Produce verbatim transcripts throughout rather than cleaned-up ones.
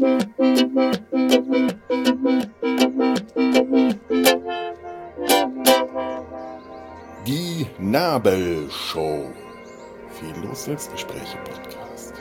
Die Nabelshow. Fehllos Selbstgespräche Podcast.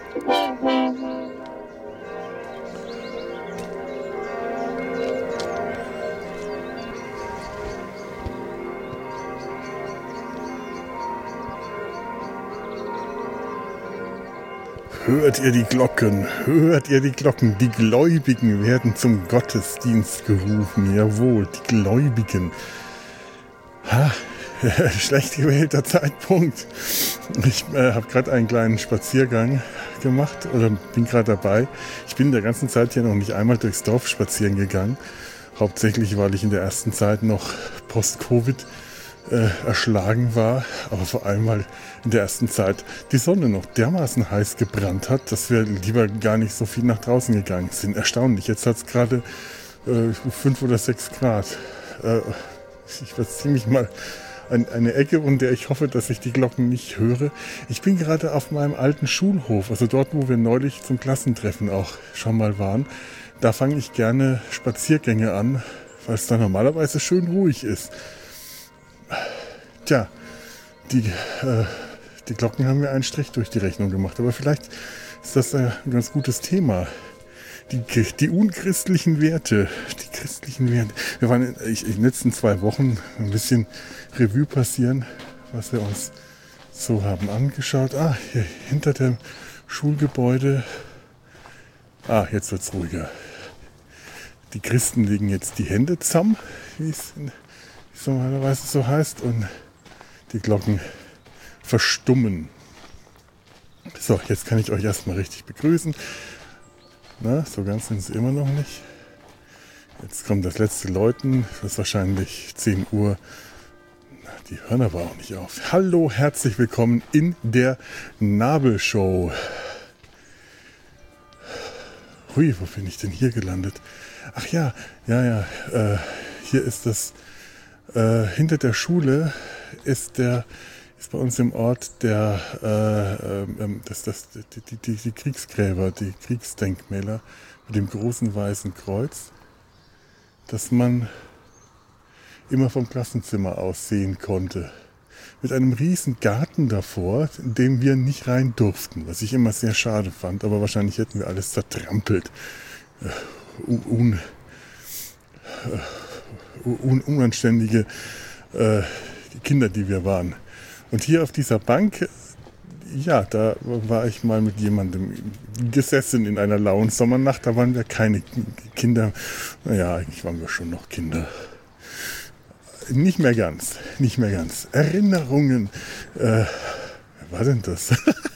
Hört ihr die Glocken, hört ihr die Glocken, die Gläubigen werden zum Gottesdienst gerufen, jawohl, die Gläubigen. Ha, schlecht gewählter Zeitpunkt. Ich äh, habe gerade einen kleinen Spaziergang gemacht oder bin gerade dabei. Ich bin in der ganzen Zeit hier noch nicht einmal durchs Dorf spazieren gegangen. Hauptsächlich, weil ich in der ersten Zeit noch post-Covid Äh, erschlagen war, aber vor allem, weil in der ersten Zeit die Sonne noch dermaßen heiß gebrannt hat, dass wir lieber gar nicht so viel nach draußen gegangen sind. Erstaunlich, jetzt hat es gerade äh, fünf oder sechs Grad. Äh, ich verziehe mich mal an eine Ecke, in der ich hoffe, dass ich die Glocken nicht höre. Ich bin gerade auf meinem alten Schulhof, also dort, wo wir neulich zum Klassentreffen auch schon mal waren. Da fange ich gerne Spaziergänge an, weil es da normalerweise schön ruhig ist. Tja, die, äh, die Glocken haben mir einen Strich durch die Rechnung gemacht. Aber vielleicht ist das äh, ein ganz gutes Thema. Die, die unchristlichen Werte. Die christlichen Werte. Wir waren in, ich, in den letzten zwei Wochen ein bisschen Revue passieren, was wir uns so haben angeschaut. Ah, hier hinter dem Schulgebäude. Ah, jetzt wird's ruhiger. Die Christen legen jetzt die Hände zusammen, wie es in normalerweise so heißt, und die Glocken verstummen. So, jetzt kann ich euch erstmal richtig begrüßen. Na, so ganz sind sie immer noch nicht. Jetzt kommt das letzte Läuten. Das ist wahrscheinlich zehn Uhr. Na, die hören aber auch nicht auf. Hallo, herzlich willkommen in der Nabelshow. Hui, wo bin ich denn hier gelandet? Ach ja, ja, ja. Äh, hier ist das Äh, hinter der Schule ist der ist bei uns im Ort der äh, äh, das, das, die, die, die, die Kriegsgräber, die Kriegsdenkmäler mit dem großen weißen Kreuz, das man immer vom Klassenzimmer aus sehen konnte. Mit einem riesen Garten davor, in dem wir nicht rein durften, was ich immer sehr schade fand, aber wahrscheinlich hätten wir alles zertrampelt. Äh, un, äh, Un- unanständige äh, Kinder, die wir waren. Und hier auf dieser Bank, ja, da war ich mal mit jemandem gesessen in einer lauen Sommernacht. Da waren wir keine Kinder. Naja, eigentlich waren wir schon noch Kinder. Nicht mehr ganz, nicht mehr ganz. Erinnerungen. Äh, wer war denn das?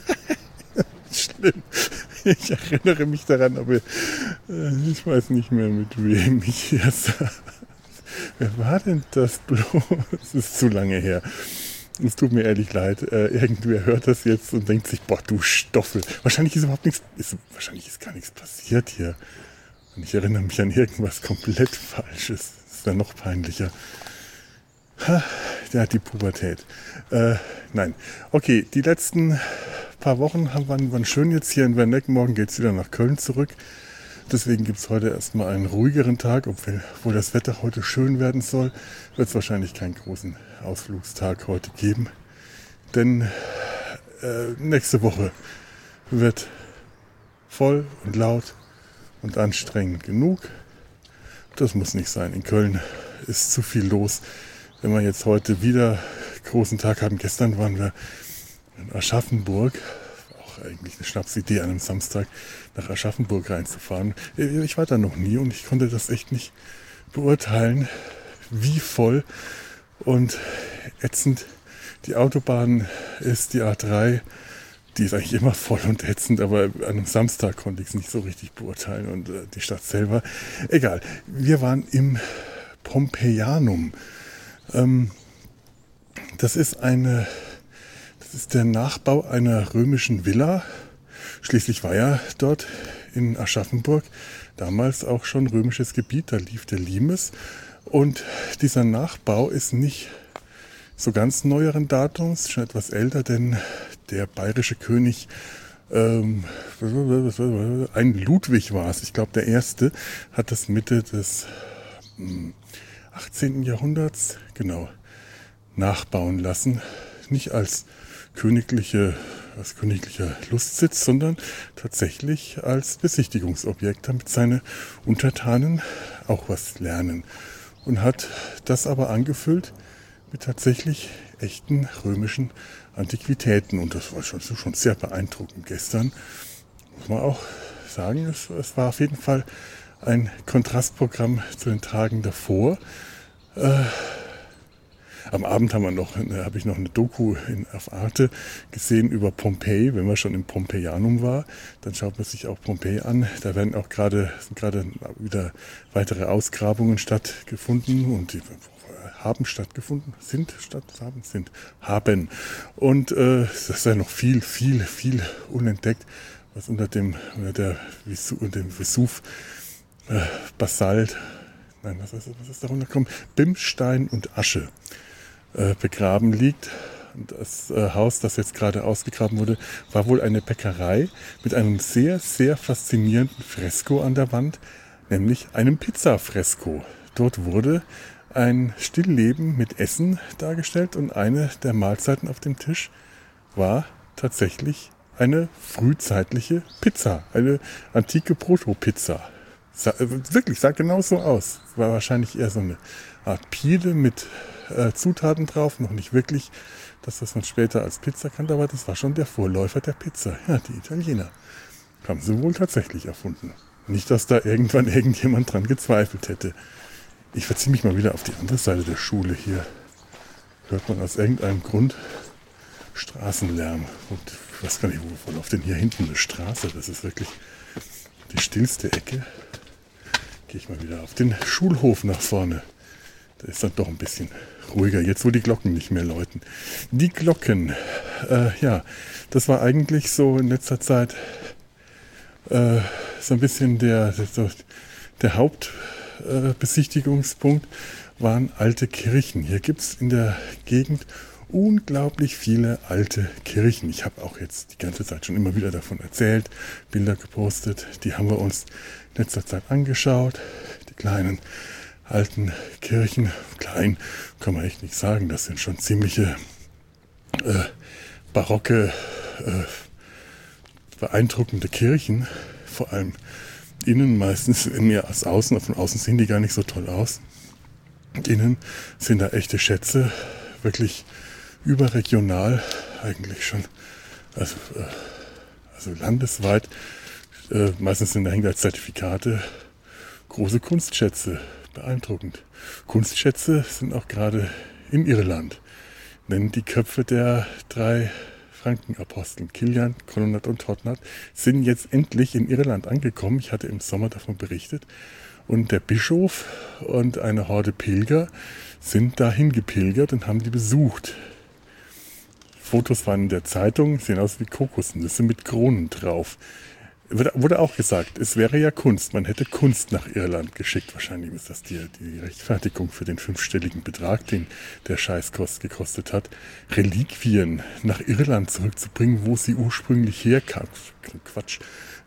Schlimm. Ich erinnere mich daran, aber äh, ich weiß nicht mehr, mit wem ich hier saß. Wer war denn das bloß? Es ist zu lange her. Es tut mir ehrlich leid. Äh, irgendwer hört das jetzt und denkt sich, boah, du Stoffel. Wahrscheinlich ist überhaupt nichts, ist, wahrscheinlich ist gar nichts passiert hier. Und ich erinnere mich an irgendwas komplett Falsches. Das ist dann noch peinlicher. Ha, der hat die Pubertät. Äh, nein. Okay, die letzten paar Wochen waren, waren schön jetzt hier in Werneck. Morgen geht es wieder nach Köln zurück. Deswegen gibt es heute erstmal einen ruhigeren Tag, obwohl, obwohl das Wetter heute schön werden soll, wird es wahrscheinlich keinen großen Ausflugstag heute geben. Denn äh, nächste Woche wird voll und laut und anstrengend genug. Das muss nicht sein. In Köln ist zu viel los. Wenn wir jetzt heute wieder großen Tag haben, gestern waren wir in Aschaffenburg. Eigentlich eine Schnapsidee, an einem Samstag nach Aschaffenburg reinzufahren. Ich war da noch nie und ich konnte das echt nicht beurteilen, wie voll und ätzend die Autobahn ist, die A drei. Die ist eigentlich immer voll und ätzend, aber an einem Samstag konnte ich es nicht so richtig beurteilen und äh, die Stadt selber. Egal, wir waren im Pompeianum. Ähm, das ist eine... Das ist der Nachbau einer römischen Villa. Schließlich war ja dort in Aschaffenburg damals auch schon römisches Gebiet, da lief der Limes. Und dieser Nachbau ist nicht so ganz neueren Datums, schon etwas älter, denn der bayerische König Ähm, ein Ludwig war es, ich glaube der erste, hat das Mitte des hm, achtzehnten. Jahrhunderts, genau, nachbauen lassen. Nicht als königliche, als königlicher Lustsitz, sondern tatsächlich als Besichtigungsobjekt, damit seine Untertanen auch was lernen. Und hat das aber angefüllt mit tatsächlich echten römischen Antiquitäten. Und das war schon, schon sehr beeindruckend. Gestern muss man auch sagen, es, es war auf jeden Fall ein Kontrastprogramm zu den Tagen davor. Äh, am Abend haben wir noch, habe ich noch eine Doku in, auf Arte gesehen über Pompeji. Wenn man schon im Pompeianum war, dann schaut man sich auch Pompeji an. Da werden auch gerade, sind gerade wieder weitere Ausgrabungen stattgefunden und die haben stattgefunden, sind statt, haben, sind, haben. Und äh, das ist ja noch viel, viel, viel unentdeckt, was unter dem, unter der Vesu, unter dem Vesuv, äh, Basalt, nein, was ist, was ist darunter gekommen? Bimstein und Asche äh, begraben liegt. Und das äh, Haus, das jetzt gerade ausgegraben wurde, war wohl eine Bäckerei mit einem sehr, sehr faszinierenden Fresko an der Wand, nämlich einem Pizzafresko. Dort wurde ein Stillleben mit Essen dargestellt und eine der Mahlzeiten auf dem Tisch war tatsächlich eine frühzeitliche Pizza, eine antike Proto-Pizza. Sa- äh, wirklich, sah genau so aus. Es war wahrscheinlich eher so eine Art Pide mit äh, Zutaten drauf, noch nicht wirklich das, was man später als Pizza kannte, aber das war schon der Vorläufer der Pizza. Ja, die Italiener haben sie wohl tatsächlich erfunden. Nicht, dass da irgendwann irgendjemand dran gezweifelt hätte. Ich verziehe mich mal wieder auf die andere Seite der Schule. Hier hört man aus irgendeinem Grund Straßenlärm. Und ich weiß gar nicht, wo läuft denn hier hinten eine Straße? Das ist wirklich die stillste Ecke. Gehe ich mal wieder auf den Schulhof nach vorne. Da ist dann doch ein bisschen ruhiger, jetzt wo die Glocken nicht mehr läuten. Die Glocken, äh, ja, das war eigentlich so in letzter Zeit äh, so ein bisschen der, der, der Hauptbesichtigungspunkt äh, waren alte Kirchen. Hier gibt es in der Gegend unglaublich viele alte Kirchen. Ich habe auch jetzt die ganze Zeit schon immer wieder davon erzählt, Bilder gepostet. Die haben wir uns in letzter Zeit angeschaut. Die kleinen alten Kirchen. Klein kann man echt nicht sagen. Das sind schon ziemliche äh, barocke, äh, beeindruckende Kirchen. Vor allem innen meistens mehr als außen. Von außen sehen die gar nicht so toll aus. Und innen sind da echte Schätze. Wirklich überregional eigentlich schon. Also, äh, also landesweit. Äh, meistens sind dahinter Zertifikate. Große Kunstschätze. Beeindruckend. Kunstschätze sind auch gerade in Irland. Denn die Köpfe der drei Frankenaposteln, Kilian, Colonnat und Totnat, sind jetzt endlich in Irland angekommen. Ich hatte im Sommer davon berichtet. Und der Bischof und eine Horde Pilger sind dahin gepilgert und haben die besucht. Fotos waren in der Zeitung, sehen aus wie Kokosnüsse mit Kronen drauf. Wurde auch gesagt, es wäre ja Kunst. Man hätte Kunst nach Irland geschickt. Wahrscheinlich ist das die, die Rechtfertigung für den fünfstelligen Betrag, den der Scheißkost gekostet hat. Reliquien nach Irland zurückzubringen, wo sie ursprünglich herkam. Quatsch.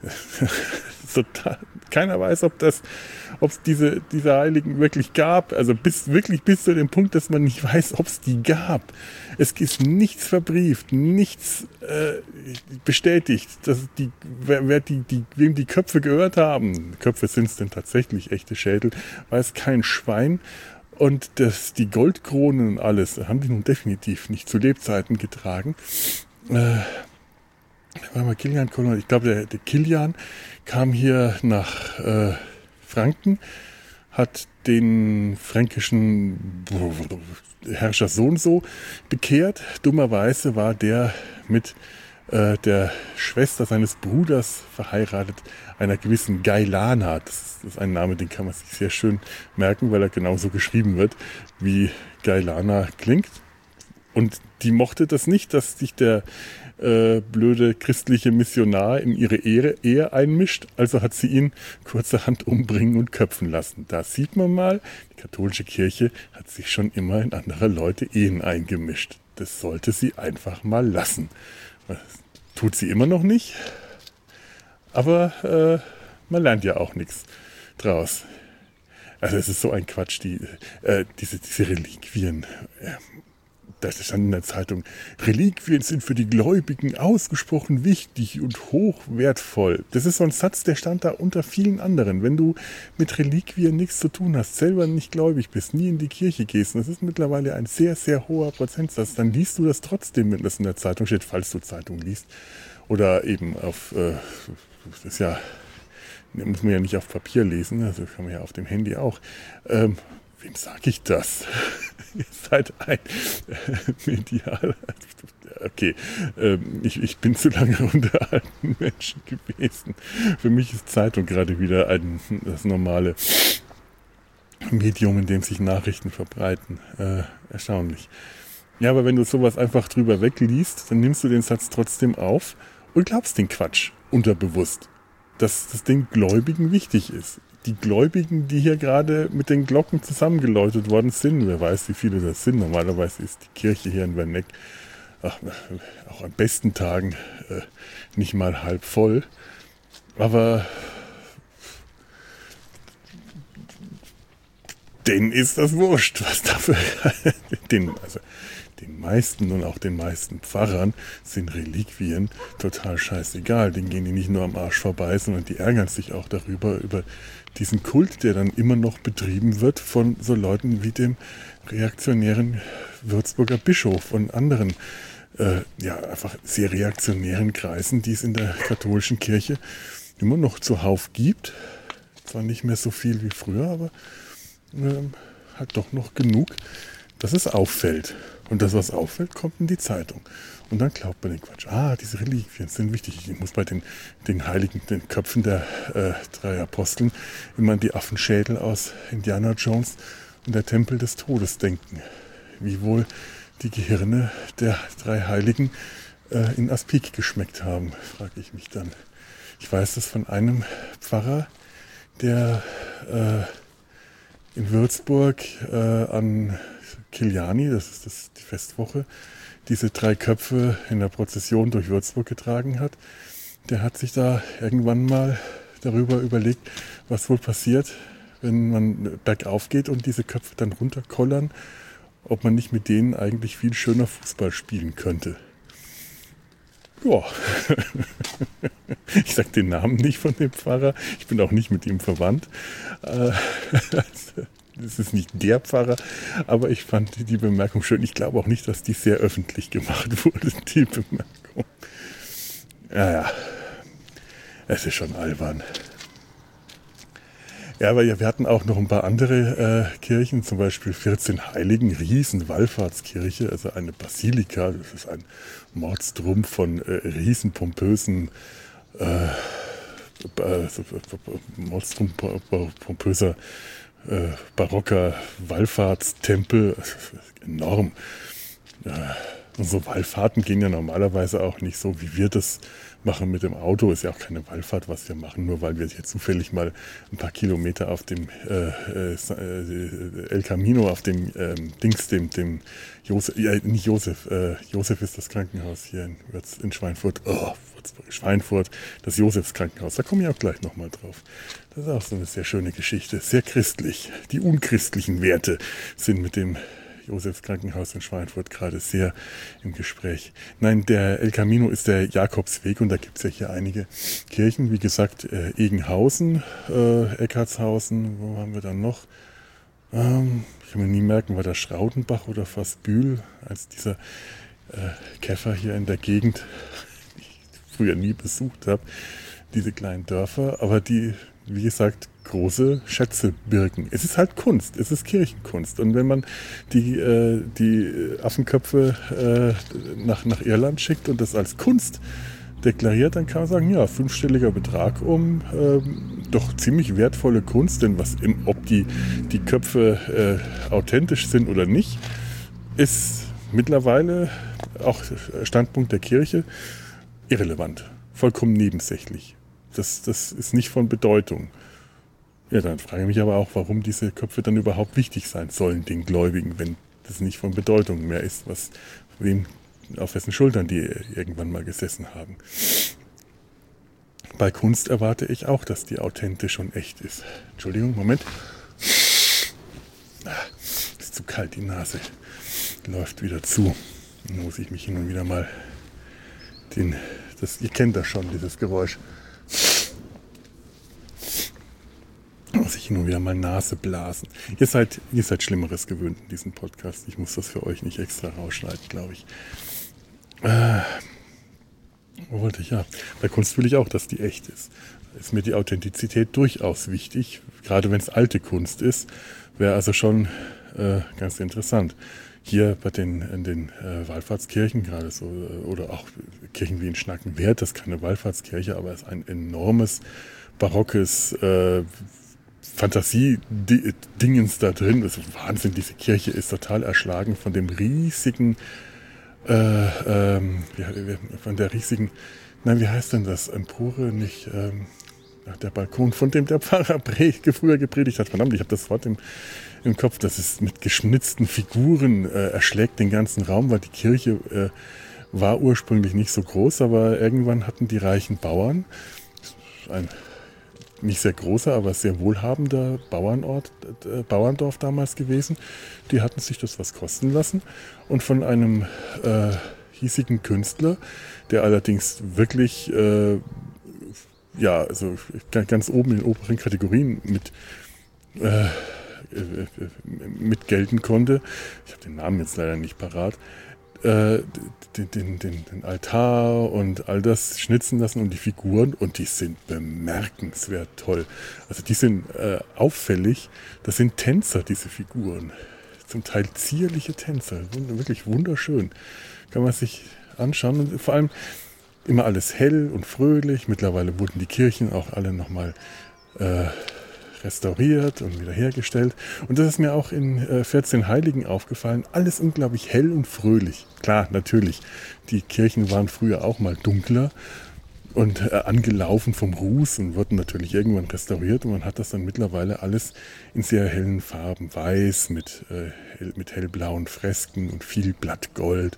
Total. Keiner weiß, ob das, ob es diese, diese Heiligen wirklich gab. Also bis, wirklich bis zu dem Punkt, dass man nicht weiß, ob es die gab. Es ist nichts verbrieft, nichts äh, bestätigt, dass die, wer, wer die, die, wem die Köpfe gehört haben. Köpfe sind es denn tatsächlich, echte Schädel, weiß kein Schwein. Und das, die Goldkronen und alles haben die nun definitiv nicht zu Lebzeiten getragen. Äh, Warte mal, Kilian, ich glaube, der, der Kilian kam hier nach äh, Franken, hat den fränkischen Herrscher so und so bekehrt. Dummerweise war der mit äh, der Schwester seines Bruders verheiratet, einer gewissen Gailana. Das ist ein Name, den kann man sich sehr schön merken, weil er genauso geschrieben wird, wie Gailana klingt. Und die mochte das nicht, dass sich der äh, blöde christliche Missionar in ihre Ehe, Ehe einmischt. Also hat sie ihn kurzerhand umbringen und köpfen lassen. Da sieht man mal, die katholische Kirche hat sich schon immer in andere Leute Ehen eingemischt. Das sollte sie einfach mal lassen. Tut sie immer noch nicht, aber äh, man lernt ja auch nichts draus. Also es ist so ein Quatsch, die, äh, diese, diese Reliquien. Äh, da stand in der Zeitung, Reliquien sind für die Gläubigen ausgesprochen wichtig und hochwertvoll. Das ist so ein Satz, der stand da unter vielen anderen. Wenn du mit Reliquien nichts zu tun hast, selber nicht gläubig bist, nie in die Kirche gehst, und das ist mittlerweile ein sehr, sehr hoher Prozentsatz, dann liest du das trotzdem, wenn das in der Zeitung steht, falls du Zeitung liest. Oder eben auf, äh, das ist ja, muss man ja nicht auf Papier lesen, also kann man ja auf dem Handy auch. Ähm, wem sage ich das? Ihr seid ein äh, medial. Okay, ähm, ich, ich bin zu lange unter alten Menschen gewesen. Für mich ist Zeitung gerade wieder ein, das normale Medium, in dem sich Nachrichten verbreiten. Äh, erstaunlich. Ja, aber wenn du sowas einfach drüber wegliest, dann nimmst du den Satz trotzdem auf und glaubst den Quatsch unterbewusst, dass das den Gläubigen wichtig ist. Die Gläubigen, die hier gerade mit den Glocken zusammengeläutet worden sind, wer weiß, wie viele das sind. Normalerweise ist die Kirche hier in Werneck ach, auch an besten Tagen äh, nicht mal halb voll. Aber denen ist das wurscht, was dafür den, also den meisten und auch den meisten Pfarrern sind Reliquien total scheißegal. Denen gehen die nicht nur am Arsch vorbei, sondern die ärgern sich auch darüber, über diesen Kult, der dann immer noch betrieben wird von so Leuten wie dem reaktionären Würzburger Bischof und anderen, äh, ja, einfach sehr reaktionären Kreisen, die es in der katholischen Kirche immer noch zuhauf gibt. Zwar nicht mehr so viel wie früher, aber äh, halt doch noch genug, dass es auffällt. Und das, was auffällt, kommt in die Zeitung. Und dann glaubt man den Quatsch. Ah, diese Reliquien sind wichtig. Ich muss bei den, den Heiligen, den Köpfen der äh, drei Aposteln immer an die Affenschädel aus Indiana Jones und der Tempel des Todes denken. Wie wohl die Gehirne der drei Heiligen äh, in Aspik geschmeckt haben, frage ich mich dann. Ich weiß das von einem Pfarrer, der äh, in Würzburg äh, an Kiliani, das ist das, die Festwoche, diese drei Köpfe in der Prozession durch Würzburg getragen hat. Der hat sich da irgendwann mal darüber überlegt, was wohl passiert, wenn man bergauf geht und diese Köpfe dann runterkollern, ob man nicht mit denen eigentlich viel schöner Fußball spielen könnte. Ja, ich sage den Namen nicht von dem Pfarrer, ich bin auch nicht mit ihm verwandt. Das ist nicht der Pfarrer, aber ich fand die Bemerkung schön. Ich glaube auch nicht, dass die sehr öffentlich gemacht wurde, die Bemerkung. Ja, ja, es ist schon albern. Ja, aber ja, wir hatten auch noch ein paar andere äh, Kirchen, zum Beispiel vierzehn Heiligen, Riesen-Wallfahrtskirche, also eine Basilika, das ist ein Mordstrumpf von äh, riesenpompösen, äh, äh, Mordstrumpf pompöser äh, barocker Wallfahrtstempel, enorm. Äh, unsere Wallfahrten gehen ja normalerweise auch nicht so, wie wir das machen mit dem Auto. Ist ja auch keine Wallfahrt, was wir machen, nur weil wir hier zufällig mal ein paar Kilometer auf dem äh, äh, El Camino, auf dem äh, Dings, dem, dem Josef, ja, nicht Josef, äh, Josef ist das Krankenhaus hier in, in Schweinfurt, oh, Schweinfurt, das Josefs Krankenhaus, da komme ich auch gleich nochmal drauf. Das ist auch so eine sehr schöne Geschichte, sehr christlich. Die unchristlichen Werte sind mit dem Josefs Krankenhaus in Schweinfurt gerade sehr im Gespräch. Nein, der El Camino ist der Jakobsweg und da gibt es ja hier einige Kirchen. Wie gesagt, äh, Egenhausen, äh, Eckartshausen, wo haben wir dann noch? Ähm, ich kann mir nie merken, war das Schraudenbach oder Fassbühl, als dieser äh, Käfer hier in der Gegend, die ich früher nie besucht habe, diese kleinen Dörfer, aber die, wie gesagt, große Schätze birgen. Es ist halt Kunst, es ist Kirchenkunst. Und wenn man die, äh, die Affenköpfe äh, nach, nach Irland schickt und das als Kunst deklariert, dann kann man sagen, ja, fünfstelliger Betrag um ähm, doch ziemlich wertvolle Kunst, denn was im, ob die, die Köpfe äh, authentisch sind oder nicht, ist mittlerweile auch Standpunkt der Kirche irrelevant, vollkommen nebensächlich. Das, das ist nicht von Bedeutung. Ja, dann frage ich mich aber auch, warum diese Köpfe dann überhaupt wichtig sein sollen, den Gläubigen, wenn das nicht von Bedeutung mehr ist, was wem auf wessen Schultern die irgendwann mal gesessen haben. Bei Kunst erwarte ich auch, dass die authentisch und echt ist. Entschuldigung, Moment. Ah, ist zu kalt, die Nase läuft wieder zu. Dann muss ich mich hin und wieder mal den, das, ihr kennt das schon, dieses Geräusch. Muss ich hin und wieder mal Nase blasen. Ihr seid, ihr seid Schlimmeres gewöhnt in diesem Podcast. Ich muss das für euch nicht extra rausschneiden, glaube ich. Äh, wo wollte ich? Ja, bei Kunst will ich auch, dass die echt ist. Da ist mir die Authentizität durchaus wichtig. Gerade wenn es alte Kunst ist, wäre also schon äh, ganz interessant. Hier bei den, in den äh, Wallfahrtskirchen, gerade so, äh, oder auch Kirchen wie in Schnackenwerth, das ist keine Wallfahrtskirche, aber es ist ein enormes, barockes äh, Fantasie-Dingens da drin. Das ist Wahnsinn, diese Kirche ist total erschlagen von dem riesigen, äh, ähm, von der riesigen, nein, wie heißt denn das? Empore, nicht, ähm, der Balkon, von dem der Pfarrer früher gepredigt hat. Verdammt, ich habe das Wort im, im Kopf. Das ist mit geschnitzten Figuren, äh, erschlägt den ganzen Raum, weil die Kirche äh, war ursprünglich nicht so groß, aber irgendwann hatten die reichen Bauern, ein nicht sehr großer, aber sehr wohlhabender Bauernort, äh, Bauerndorf damals gewesen, die hatten sich das was kosten lassen und von einem äh, hiesigen Künstler, der allerdings wirklich äh, ja, also ganz oben in den oberen Kategorien mit, äh, mit gelten konnte. Ich habe den Namen jetzt leider nicht parat. Äh, den, den, den, den Altar und all das schnitzen lassen und die Figuren, und die sind bemerkenswert toll. Also die sind äh, auffällig. Das sind Tänzer, diese Figuren. Zum Teil zierliche Tänzer. Wirklich wunderschön. Kann man sich anschauen. Und vor allem immer alles hell und fröhlich. Mittlerweile wurden die Kirchen auch alle nochmal äh, restauriert und wiederhergestellt. Und das ist mir auch in äh, vierzehn Heiligen aufgefallen. Alles unglaublich hell und fröhlich. Klar, natürlich. Die Kirchen waren früher auch mal dunkler und äh, angelaufen vom Ruß und wurden natürlich irgendwann restauriert. Und man hat das dann mittlerweile alles in sehr hellen Farben. Weiß mit, äh, hell, mit hellblauen Fresken und viel Blattgold.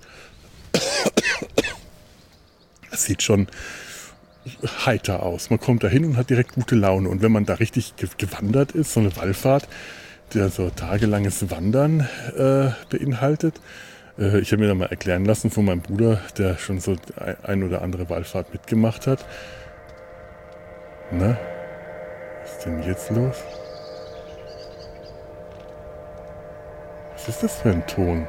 Das sieht schon heiter aus. Man kommt da hin und hat direkt gute Laune. Und wenn man da richtig gewandert ist, so eine Wallfahrt, der so tagelanges Wandern äh, beinhaltet. Äh, ich habe mir da mal erklären lassen von meinem Bruder, der schon so ein oder andere Wallfahrt mitgemacht hat. Na, was ist denn jetzt los? Was ist das für ein Ton?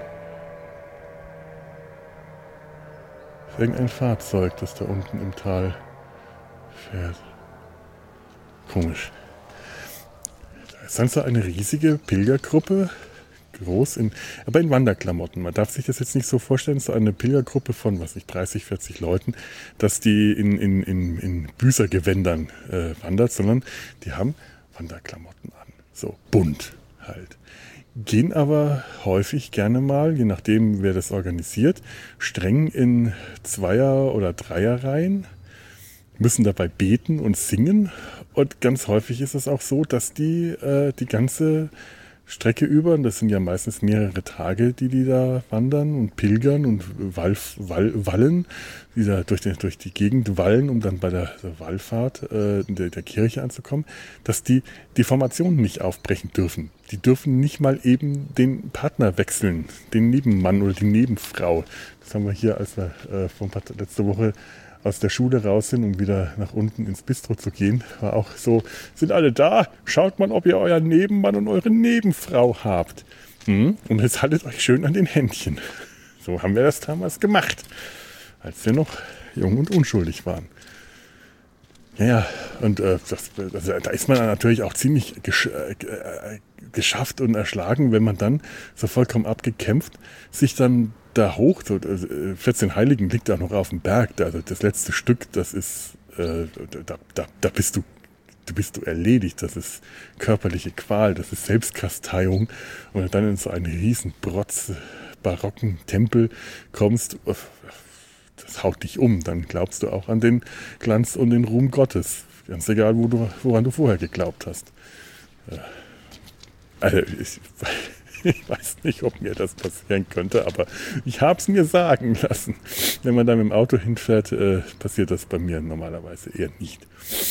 Irgendein Fahrzeug, das da unten im Tal fährt. Komisch. Da ist dann so eine riesige Pilgergruppe, groß, in, aber in Wanderklamotten. Man darf sich das jetzt nicht so vorstellen, so eine Pilgergruppe von, was nicht, dreißig, vierzig Leuten, dass die in, in, in, in Büßergewändern äh, wandert, sondern die haben Wanderklamotten an. So bunt halt. Gehen aber häufig gerne mal, je nachdem wer das organisiert, streng in Zweier- oder Dreierreihen, müssen dabei beten und singen, und ganz häufig ist es auch so, dass die äh, die ganze Strecke über, und das sind ja meistens mehrere Tage, die die da wandern und pilgern und Wall, Wall, wallen, die da durch, den, durch die Gegend wallen, um dann bei der, der Wallfahrt äh, der, der Kirche anzukommen, dass die die Formation nicht aufbrechen dürfen. Die dürfen nicht mal eben den Partner wechseln, den Nebenmann oder die Nebenfrau. Das haben wir hier, als wir äh, vom letzte Woche aus der Schule raus sind, um wieder nach unten ins Bistro zu gehen, war auch so, sind alle da? Schaut mal, ob ihr euren Nebenmann und eure Nebenfrau habt. Hm? Und jetzt haltet euch schön an den Händchen. So haben wir das damals gemacht, als wir noch jung und unschuldig waren. Ja, ja, und äh, das, das, da ist man dann natürlich auch ziemlich gesch äh, geschafft und erschlagen, wenn man dann so vollkommen abgekämpft sich dann da hoch, so, äh, vierzehn Heiligen liegt da noch auf dem Berg, da, das letzte Stück, das ist, äh, da, da, da bist du, du bist du erledigt, das ist körperliche Qual, das ist Selbstkasteiung, und wenn du dann in so einen riesen Brotz barocken Tempel kommst, das haut dich um, dann glaubst du auch an den Glanz und den Ruhm Gottes, ganz egal, wo du, woran du vorher geglaubt hast. Also ich, Ich weiß nicht, ob mir das passieren könnte, aber ich habe es mir sagen lassen. Wenn man da mit dem Auto hinfährt, äh, passiert das bei mir normalerweise eher nicht.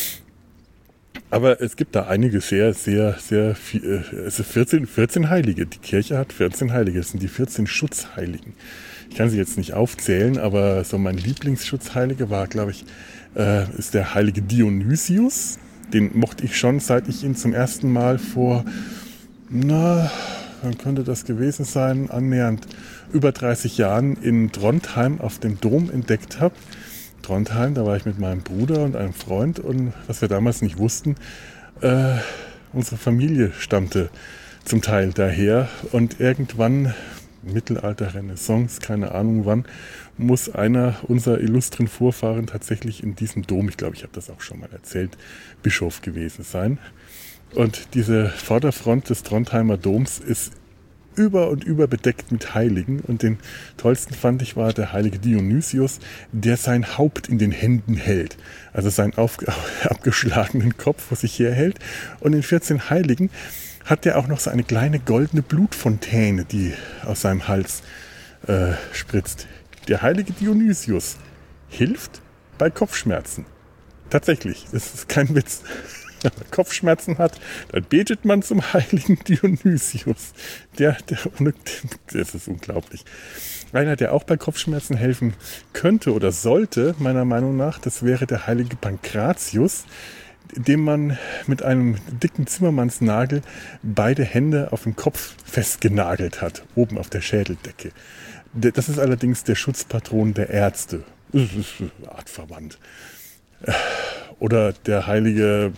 Aber es gibt da einige sehr, sehr, sehr viel, also vierzehn, vierzehn Heilige. Die Kirche hat vierzehn Heilige. Das sind die vierzehn Schutzheiligen. Ich kann sie jetzt nicht aufzählen, aber so mein Lieblingsschutzheilige war, glaube ich, äh, ist der heilige Dionysius. Den mochte ich schon, seit ich ihn zum ersten Mal vor, na, wann könnte das gewesen sein, annähernd über dreißig Jahren in Trondheim auf dem Dom entdeckt habe. Trondheim, da war ich mit meinem Bruder und einem Freund und was wir damals nicht wussten, äh, unsere Familie stammte zum Teil daher und irgendwann, Mittelalter, Renaissance, keine Ahnung wann, muss einer unserer illustren Vorfahren tatsächlich in diesem Dom, ich glaube, ich habe das auch schon mal erzählt, Bischof gewesen sein. Und diese Vorderfront des Trondheimer Doms ist über und über bedeckt mit Heiligen. Und den tollsten fand ich war der heilige Dionysius, der sein Haupt in den Händen hält. Also seinen auf, abgeschlagenen Kopf vor sich herhält. Und in vierzehn Heiligen hat er auch noch so eine kleine goldene Blutfontäne, die aus seinem Hals äh, spritzt. Der heilige Dionysius hilft bei Kopfschmerzen. Tatsächlich, das ist kein Witz. Wenn man Kopfschmerzen hat, dann betet man zum heiligen Dionysius. Der, der, das ist unglaublich. Einer, der auch bei Kopfschmerzen helfen könnte oder sollte, meiner Meinung nach, das wäre der heilige Pankratius, dem man mit einem dicken Zimmermannsnagel beide Hände auf den Kopf festgenagelt hat, oben auf der Schädeldecke. Das ist allerdings der Schutzpatron der Ärzte. Das ist artverwandt. Oder der heilige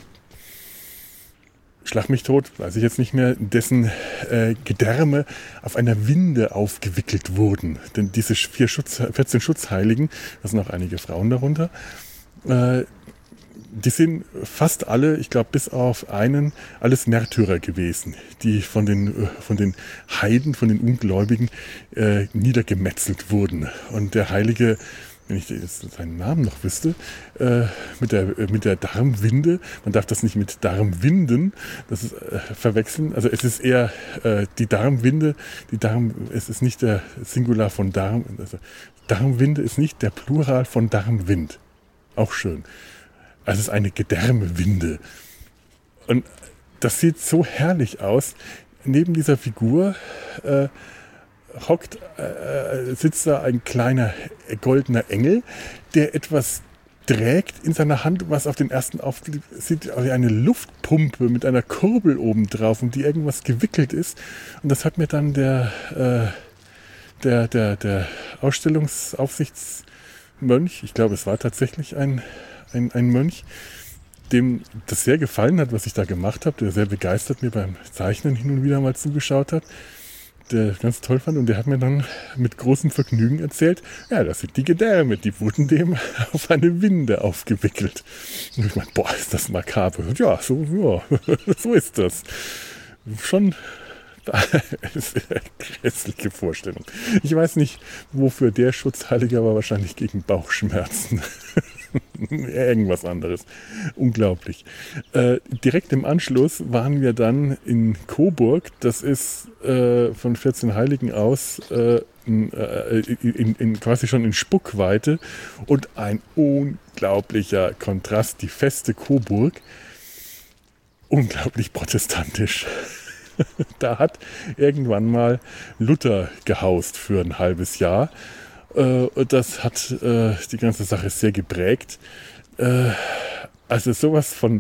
Schlag mich tot, weiß ich jetzt nicht mehr, dessen äh, Gedärme auf einer Winde aufgewickelt wurden. Denn diese vier Schutz, vierzehn Schutzheiligen, da sind auch einige Frauen darunter, äh, die sind fast alle, ich glaube bis auf einen, alles Märtyrer gewesen, die von den, von den Heiden, von den Ungläubigen äh, niedergemetzelt wurden. Und der heilige, wenn ich jetzt seinen Namen noch wüsste, äh, mit, der, äh, mit der Darmwinde, man darf das nicht mit Darmwinden das ist, äh, verwechseln, also es ist eher äh, die Darmwinde, die Darm, es ist nicht der Singular von Darm, also Darmwinde ist nicht der Plural von Darmwind, auch schön. Also es ist eine Gedärmewinde und das sieht so herrlich aus, neben dieser Figur äh, hockt, äh, sitzt da ein kleiner goldener Engel, der etwas trägt in seiner Hand, was auf den ersten Aufblick sieht, wie eine Luftpumpe mit einer Kurbel oben drauf, um die irgendwas gewickelt ist. Und das hat mir dann der, äh, der, der, der Ausstellungsaufsichtsmönch, ich glaube, es war tatsächlich ein, ein, ein Mönch, dem das sehr gefallen hat, was ich da gemacht habe, der sehr begeistert mir beim Zeichnen hin und wieder mal zugeschaut hat, der ganz toll fand und der hat mir dann mit großem Vergnügen erzählt, ja, das sind die Gedärme, die wurden dem auf eine Winde aufgewickelt. Und ich meine, boah, ist das makaber. Ja, so, ja, so ist das. Schon ist eine grässliche Vorstellung. Ich weiß nicht, wofür der Schutzheilige, aber wahrscheinlich gegen Bauchschmerzen. Irgendwas anderes. Unglaublich. Äh, direkt im Anschluss waren wir dann in Coburg. Das ist äh, von vierzehn Heiligen aus äh, in, äh, in, in, quasi schon in Spuckweite und ein unglaublicher Kontrast. Die feste Coburg. Unglaublich protestantisch. Da hat irgendwann mal Luther gehaust für ein halbes Jahr. Das hat äh, die ganze Sache sehr geprägt. Äh, also sowas von,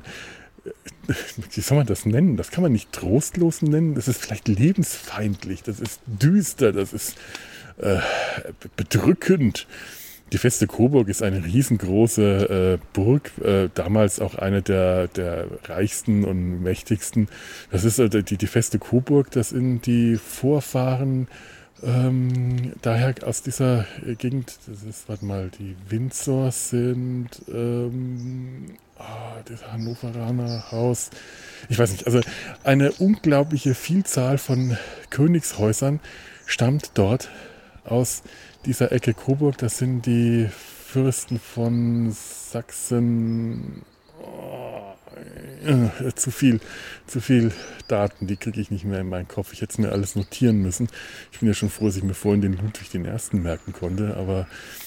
wie soll man das nennen? Das kann man nicht trostlos nennen. Das ist vielleicht lebensfeindlich. Das ist düster. Das ist äh, bedrückend. Die feste Coburg ist eine riesengroße äh, Burg, äh, damals auch eine der, der reichsten und mächtigsten. Das ist äh, die, die feste Coburg, das sind die Vorfahren ähm, daher aus dieser Gegend, das ist, warte mal, die Windsors sind ähm, oh, das Hannoveraner Haus, ich weiß nicht, also eine unglaubliche Vielzahl von Königshäusern stammt dort aus dieser Ecke Coburg. Das sind die Fürsten von Sachsen, oh, äh, zu viel, zu viel Daten, die kriege ich nicht mehr in meinen Kopf. Ich hätte es mir alles notieren müssen. Ich bin ja schon froh, dass ich mir vorhin den Ludwig den Ersten merken konnte, aber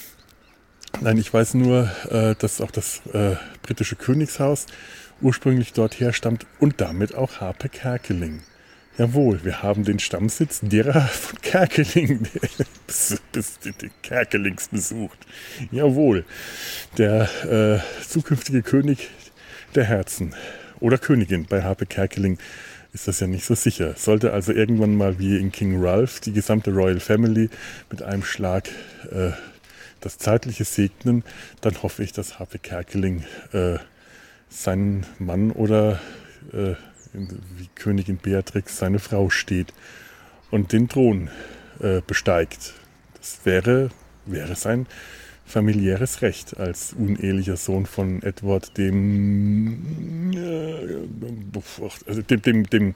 nein, ich weiß nur, äh, dass auch das äh, britische Königshaus ursprünglich dort herstammt und damit auch Harpe Kerkeling. Jawohl, wir haben den Stammsitz derer von Kerkeling bis, bis den Kerkelings besucht. Jawohl, der äh, zukünftige König der Herzen oder Königin. Bei Harpe Kerkeling ist das ja nicht so sicher. Sollte also irgendwann mal wie in King Ralph die gesamte Royal Family mit einem Schlag äh, das Zeitliche segnen, dann hoffe ich, dass Harpe Kerkeling äh, seinen Mann oder äh, wie Königin Beatrix seine Frau steht und den Thron äh, besteigt. Das wäre, wäre sein familiäres Recht als unehelicher Sohn von Edward dem, äh, also dem, dem, dem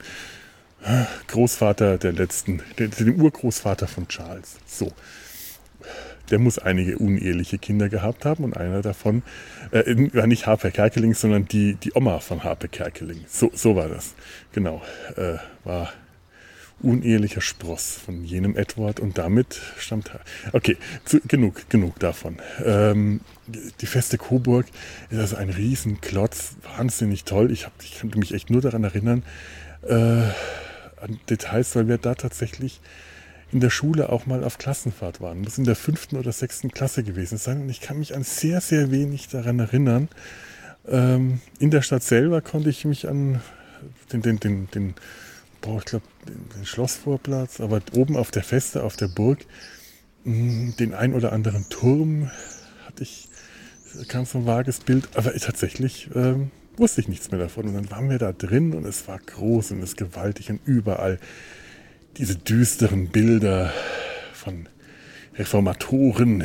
Großvater der letzten, dem, dem Urgroßvater von Charles. So. Der muss einige uneheliche Kinder gehabt haben und einer davon, äh, war nicht Harpe Kerkeling, sondern die, die Oma von Harpe Kerkeling. So, so war das. Genau. Äh, war unehelicher Spross von jenem Edward und damit stammt. Okay, zu, genug, genug davon. Ähm, die Feste Coburg ist also ein Riesenklotz, wahnsinnig toll. Ich, hab, ich kann mich echt nur daran erinnern, äh, an Details, weil wir da tatsächlich in der Schule auch mal auf Klassenfahrt waren. Muss in der fünften oder sechsten Klasse gewesen sein. Und ich kann mich an sehr, sehr wenig daran erinnern. Ähm, in der Stadt selber konnte ich mich an den, den, den, den, boah, ich glaube, den, den Schlossvorplatz, aber oben auf der Feste, auf der Burg, mh, den ein oder anderen Turm hatte ich, kam so ein vages Bild. Aber tatsächlich ähm, wusste ich nichts mehr davon. Und dann waren wir da drin und es war groß und es gewaltig und überall diese düsteren Bilder von Reformatoren,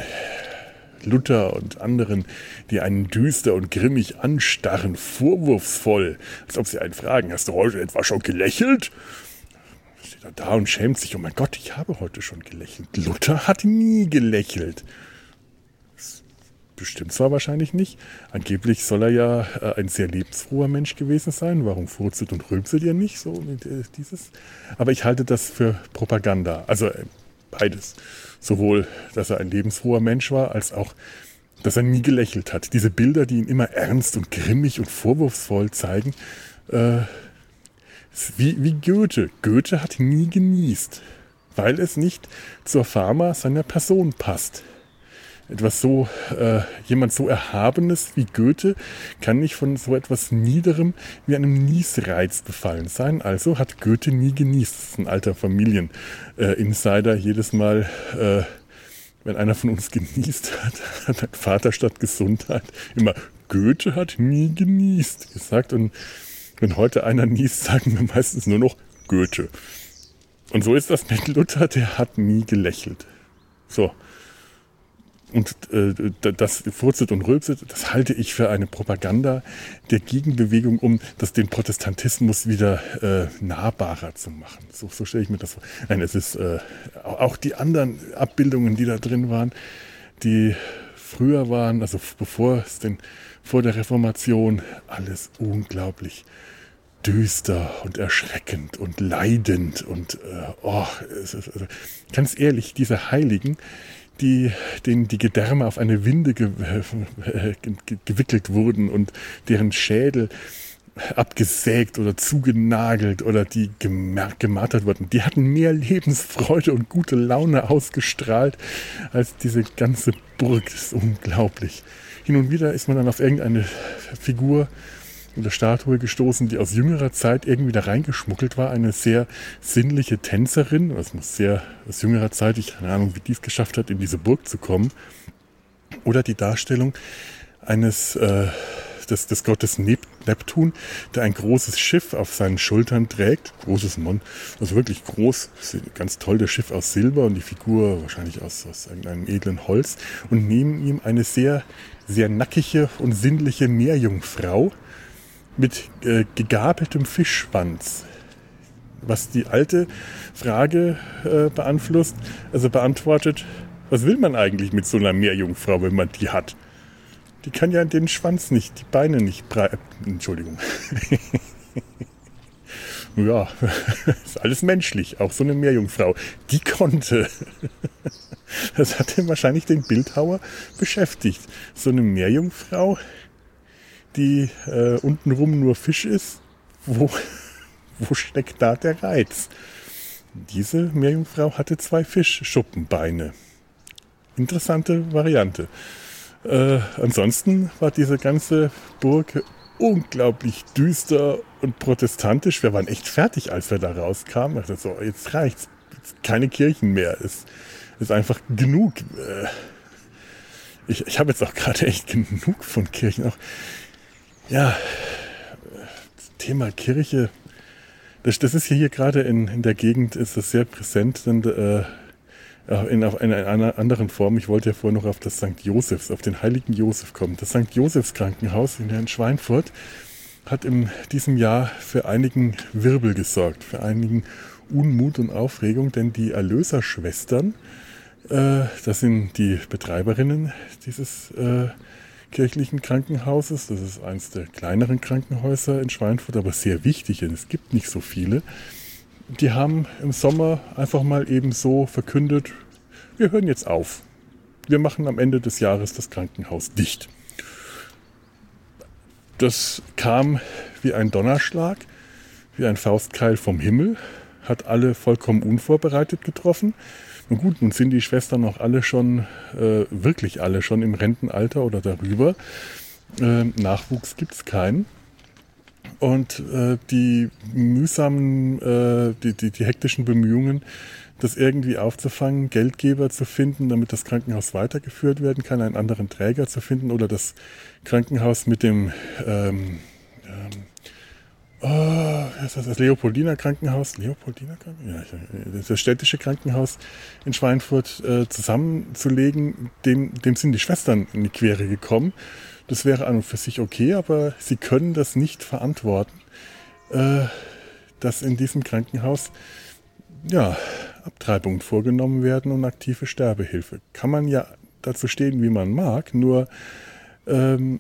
Luther und anderen, die einen düster und grimmig anstarren, vorwurfsvoll, als ob sie einen fragen, hast du heute etwa schon gelächelt? Steht er da und schämt sich, oh mein Gott, ich habe heute schon gelächelt. Luther hat nie gelächelt. Bestimmt zwar wahrscheinlich nicht. Angeblich soll er ja äh, ein sehr lebensfroher Mensch gewesen sein. Warum furzelt und rülpselt ihr nicht? So äh, dieses. Aber ich halte das für Propaganda. Also äh, beides. Sowohl, dass er ein lebensfroher Mensch war, als auch, dass er nie gelächelt hat. Diese Bilder, die ihn immer ernst und grimmig und vorwurfsvoll zeigen, äh, wie, wie Goethe. Goethe hat nie genießt, weil es nicht zur Fama seiner Person passt. Etwas so, äh, jemand so Erhabenes wie Goethe kann nicht von so etwas Niederem wie einem Niesreiz befallen sein. Also hat Goethe nie genießt. Das ist ein alter Familien-Insider. Äh, Jedes Mal, äh, wenn einer von uns genießt hat, hat mein Vater statt Gesundheit immer Goethe hat nie genießt gesagt. Und wenn heute einer niest, sagen wir meistens nur noch Goethe. Und so ist das mit Luther, der hat nie gelächelt. So. Und äh, das furzelt und rülpselt, das halte ich für eine Propaganda der Gegenbewegung, um das den Protestantismus wieder äh, nahbarer zu machen. So, so stelle ich mir das vor. Nein, es ist äh, auch die anderen Abbildungen, die da drin waren, die früher waren, also bevor es denn vor der Reformation, alles unglaublich düster und erschreckend und leidend und äh, oh, es ist, also, ganz ehrlich, diese Heiligen, die denen die Gedärme auf eine Winde ge- ge- gewickelt wurden und deren Schädel abgesägt oder zugenagelt oder die gemer- gemartert wurden, die hatten mehr Lebensfreude und gute Laune ausgestrahlt als diese ganze Burg. Das ist unglaublich. Hin und wieder ist man dann auf irgendeine Figur oder Statue gestoßen, die aus jüngerer Zeit irgendwie da reingeschmuggelt war. Eine sehr sinnliche Tänzerin, das muss sehr aus jüngerer Zeit, ich keine Ahnung, wie die es geschafft hat, in diese Burg zu kommen. Oder die Darstellung eines äh, des, des Gottes Neptun, der ein großes Schiff auf seinen Schultern trägt. Großes Mann, also wirklich groß, ganz toll, das Schiff aus Silber und die Figur wahrscheinlich aus, aus irgendeinem edlen Holz. Und neben ihm eine sehr, sehr nackige und sinnliche Meerjungfrau mit äh, gegabeltem Fischschwanz, was die alte Frage äh, beeinflusst, also beantwortet, was will man eigentlich mit so einer Meerjungfrau, wenn man die hat? Die kann ja den Schwanz nicht, die Beine nicht breit. Entschuldigung. Ja, ist alles menschlich. Auch so eine Meerjungfrau. Die konnte. Das hat ihn wahrscheinlich den Bildhauer beschäftigt. So eine Meerjungfrau, die äh, untenrum nur Fisch ist, wo, wo steckt da der Reiz? Diese Meerjungfrau hatte zwei Fischschuppenbeine. Interessante Variante. Äh, ansonsten war diese ganze Burg unglaublich düster und protestantisch. Wir waren echt fertig, als wir da rauskamen. Also so, jetzt reicht's. Jetzt keine Kirchen mehr. Es ist einfach genug. Äh, ich ich habe jetzt auch gerade echt genug von Kirchen. Auch, ja, das Thema Kirche, das, das ist hier gerade in, in der Gegend, ist das sehr präsent. Und, äh, in, auf eine, in einer anderen Form. Ich wollte ja vorher noch auf das Sankt Josefs, auf den heiligen Josef kommen. Das Sankt Josefs Krankenhaus in, in Schweinfurt hat in diesem Jahr für einigen Wirbel gesorgt, für einigen Unmut und Aufregung, denn die Erlöserschwestern, äh, das sind die Betreiberinnen dieses äh, kirchlichen Krankenhauses, das ist eines der kleineren Krankenhäuser in Schweinfurt, aber sehr wichtig, denn es gibt nicht so viele. Die haben im Sommer einfach mal eben so verkündet, wir hören jetzt auf. Wir machen am Ende des Jahres das Krankenhaus dicht. Das kam wie ein Donnerschlag, wie ein Faustkeil vom Himmel, hat alle vollkommen unvorbereitet getroffen. Und gut, nun sind die Schwestern auch alle schon, äh, wirklich alle schon im Rentenalter oder darüber. Äh, Nachwuchs gibt es keinen. Und äh, die mühsamen, äh, die, die, die hektischen Bemühungen, das irgendwie aufzufangen, Geldgeber zu finden, damit das Krankenhaus weitergeführt werden kann, einen anderen Träger zu finden oder das Krankenhaus mit dem ähm, ähm, oh, was ist das, das Leopoldiner Krankenhaus, Leopoldiner Krankenhaus? Ja, das städtische Krankenhaus in Schweinfurt äh, zusammenzulegen, dem, dem sind die Schwestern in die Quere gekommen. Das wäre an und für sich okay, aber sie können das nicht verantworten, äh, dass in diesem Krankenhaus ja, Abtreibungen vorgenommen werden und aktive Sterbehilfe. Kann man ja dazu stehen, wie man mag, nur ähm,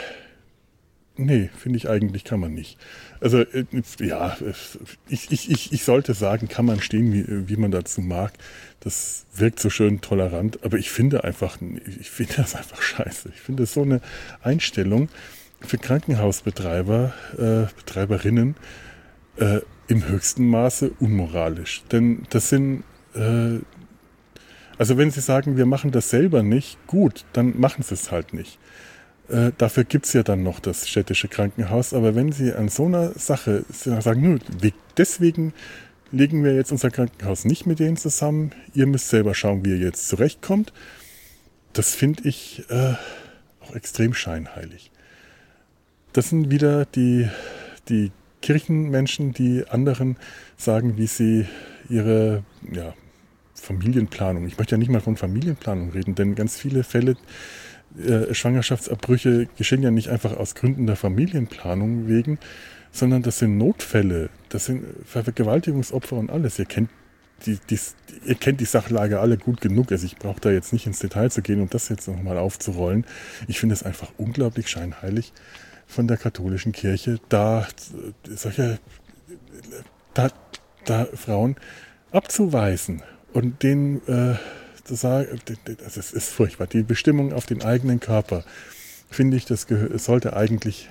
nee, finde ich eigentlich kann man nicht. Also äh, ja, ich, ich, ich, ich sollte sagen, kann man stehen, wie, wie man dazu mag. Das wirkt so schön tolerant, aber ich finde einfach, ich finde das einfach scheiße. Ich finde so eine Einstellung für Krankenhausbetreiber, äh, Betreiberinnen äh, im höchsten Maße unmoralisch. Denn das sind, äh, also wenn sie sagen, wir machen das selber nicht, gut, dann machen sie es halt nicht. Äh, dafür gibt es ja dann noch das städtische Krankenhaus. Aber wenn Sie an so einer Sache sagen, nö, deswegen legen wir jetzt unser Krankenhaus nicht mit denen zusammen, ihr müsst selber schauen, wie ihr jetzt zurechtkommt, das finde ich äh, auch extrem scheinheilig. Das sind wieder die, die Kirchenmenschen, die anderen sagen, wie sie ihre ja, Familienplanung, ich möchte ja nicht mal von Familienplanung reden, denn ganz viele Fälle Äh, Schwangerschaftsabbrüche geschehen ja nicht einfach aus Gründen der Familienplanung wegen, sondern das sind Notfälle, das sind Vergewaltigungsopfer und alles. Ihr kennt die, die, ihr kennt die Sachlage alle gut genug, also ich brauche da jetzt nicht ins Detail zu gehen, um das jetzt nochmal aufzurollen. Ich finde es einfach unglaublich scheinheilig von der katholischen Kirche, da solche da, da Frauen abzuweisen und denen äh, zu sagen, das ist, ist furchtbar. Die Bestimmung auf den eigenen Körper, finde ich, das gehör, es sollte eigentlich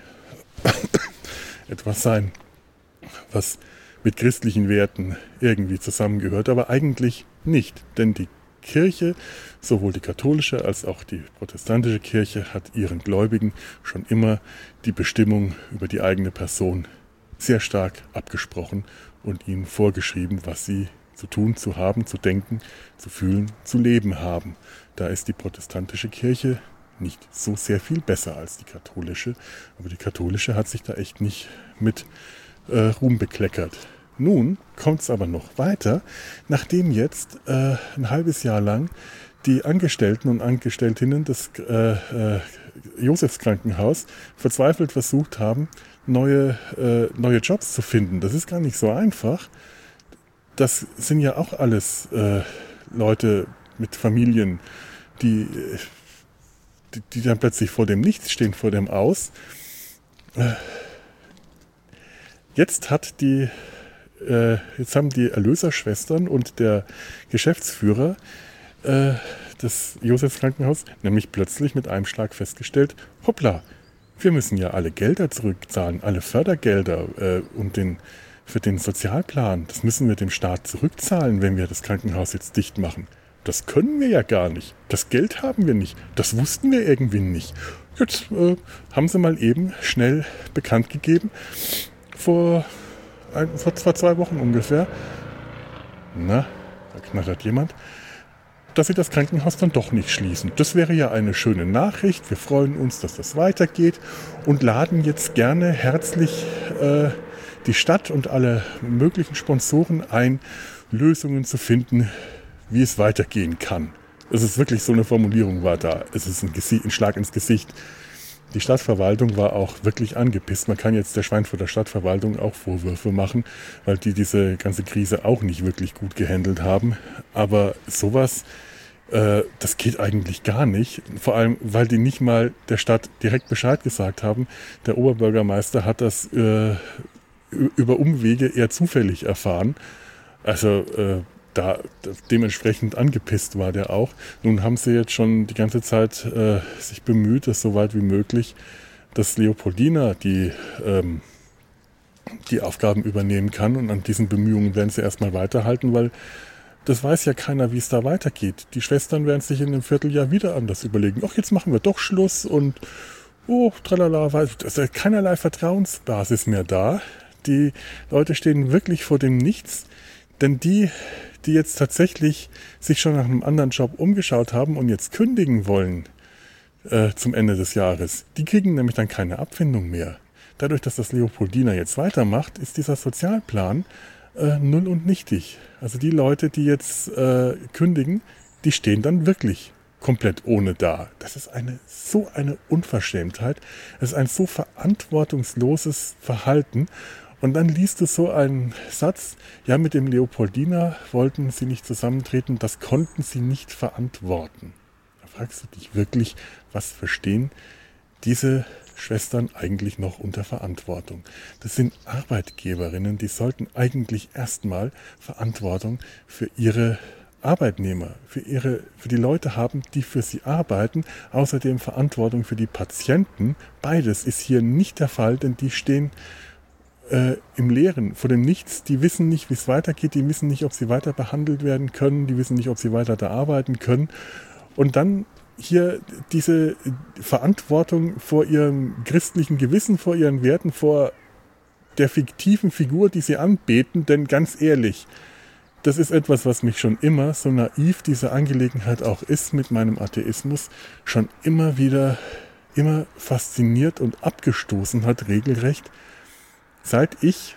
etwas sein, was mit christlichen Werten irgendwie zusammengehört, aber eigentlich nicht. Denn die Kirche, sowohl die katholische als auch die protestantische Kirche, hat ihren Gläubigen schon immer die Bestimmung über die eigene Person sehr stark abgesprochen und ihnen vorgeschrieben, was sie zu tun, zu haben, zu denken, zu fühlen, zu leben haben. Da ist die protestantische Kirche nicht so sehr viel besser als die katholische, aber die katholische hat sich da echt nicht mit äh, Ruhm bekleckert. Nun kommt es aber noch weiter, nachdem jetzt äh, ein halbes Jahr lang die Angestellten und Angestelltinnen des äh, äh, Josefskrankenhaus verzweifelt versucht haben, neue, äh, neue Jobs zu finden. Das ist gar nicht so einfach. Das sind ja auch alles äh, Leute mit Familien, die, die, die dann plötzlich vor dem Nichts stehen, vor dem Aus. Äh, jetzt hat die, äh, jetzt haben die Erlöserschwestern und der Geschäftsführer äh, des Josefskrankenhaus nämlich plötzlich mit einem Schlag festgestellt, hoppla, wir müssen ja alle Gelder zurückzahlen, alle Fördergelder äh, und den, für den Sozialplan, das müssen wir dem Staat zurückzahlen, wenn wir das Krankenhaus jetzt dicht machen. Das können wir ja gar nicht. Das Geld haben wir nicht. Das wussten wir irgendwie nicht. Jetzt äh, haben sie mal eben schnell bekannt gegeben, vor, ein, vor zwei, zwei Wochen ungefähr, na, da knattert jemand, dass sie das Krankenhaus dann doch nicht schließen. Das wäre ja eine schöne Nachricht. Wir freuen uns, dass das weitergeht und laden jetzt gerne herzlich äh, die Stadt und alle möglichen Sponsoren ein, Lösungen zu finden, wie es weitergehen kann. Es ist wirklich so eine Formulierung war da. Es ist ein, Gesi- ein Schlag ins Gesicht. Die Stadtverwaltung war auch wirklich angepisst. Man kann jetzt der Schweinfurter Stadtverwaltung auch Vorwürfe machen, weil die diese ganze Krise auch nicht wirklich gut gehandelt haben. Aber sowas, äh, das geht eigentlich gar nicht. Vor allem, weil die nicht mal der Stadt direkt Bescheid gesagt haben. Der Oberbürgermeister hat das äh, über Umwege eher zufällig erfahren. Also äh, da dementsprechend angepisst war der auch. Nun haben sie jetzt schon die ganze Zeit äh, sich bemüht, dass so weit wie möglich, dass Leopoldina die, ähm, die Aufgaben übernehmen kann. Und an diesen Bemühungen werden sie erstmal weiterhalten, weil das weiß ja keiner, wie es da weitergeht. Die Schwestern werden sich in einem Vierteljahr wieder anders überlegen. Ach, jetzt machen wir doch Schluss und oh, tralala, weil es ist keinerlei Vertrauensbasis mehr da. Die Leute stehen wirklich vor dem Nichts, denn die, die jetzt tatsächlich sich schon nach einem anderen Job umgeschaut haben und jetzt kündigen wollen äh, zum Ende des Jahres, die kriegen nämlich dann keine Abfindung mehr. Dadurch, dass das Leopoldina jetzt weitermacht, ist dieser Sozialplan äh, null und nichtig. Also die Leute, die jetzt äh, kündigen, die stehen dann wirklich komplett ohne da. Das ist eine so eine Unverschämtheit. Das ist ein so verantwortungsloses Verhalten. Und dann liest du so einen Satz, ja, mit dem Leopoldina wollten sie nicht zusammentreten, das konnten sie nicht verantworten. Da fragst du dich wirklich, was verstehen diese Schwestern eigentlich noch unter Verantwortung? Das sind Arbeitgeberinnen, die sollten eigentlich erstmal Verantwortung für ihre Arbeitnehmer, für ihre, für die Leute haben, die für sie arbeiten, außerdem Verantwortung für die Patienten. Beides ist hier nicht der Fall, denn die stehen Äh, im Leeren, vor dem Nichts. Die wissen nicht, wie es weitergeht, die wissen nicht, ob sie weiter behandelt werden können, die wissen nicht, ob sie weiter da arbeiten können. Und dann hier diese Verantwortung vor ihrem christlichen Gewissen, vor ihren Werten, vor der fiktiven Figur, die sie anbeten, denn ganz ehrlich, das ist etwas, was mich schon immer, so naiv diese Angelegenheit auch ist mit meinem Atheismus, schon immer wieder, immer fasziniert und abgestoßen hat, regelrecht. Seit ich,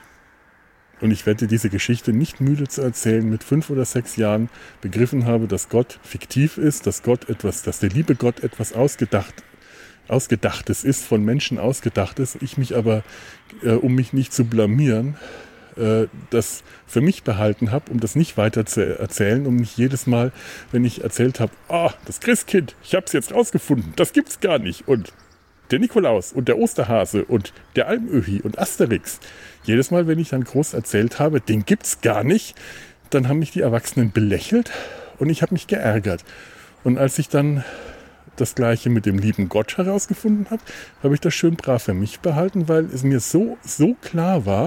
und ich werde diese Geschichte nicht müde zu erzählen, mit fünf oder sechs Jahren begriffen habe, dass Gott fiktiv ist, dass Gott etwas, dass der liebe Gott etwas ausgedacht, Ausgedachtes ist, von Menschen Ausgedachtes, ich mich aber, äh, um mich nicht zu blamieren, äh, das für mich behalten habe, um das nicht weiter zu erzählen, um nicht jedes Mal, wenn ich erzählt habe, ah, das Christkind, ich habe es jetzt rausgefunden, das gibt's gar nicht und der Nikolaus und der Osterhase und der Almöhi und Asterix. Jedes Mal, wenn ich dann groß erzählt habe, den gibt's gar nicht, dann haben mich die Erwachsenen belächelt und ich habe mich geärgert. Und als ich dann das Gleiche mit dem lieben Gott herausgefunden habe, habe ich das schön brav für mich behalten, weil es mir so, so klar war,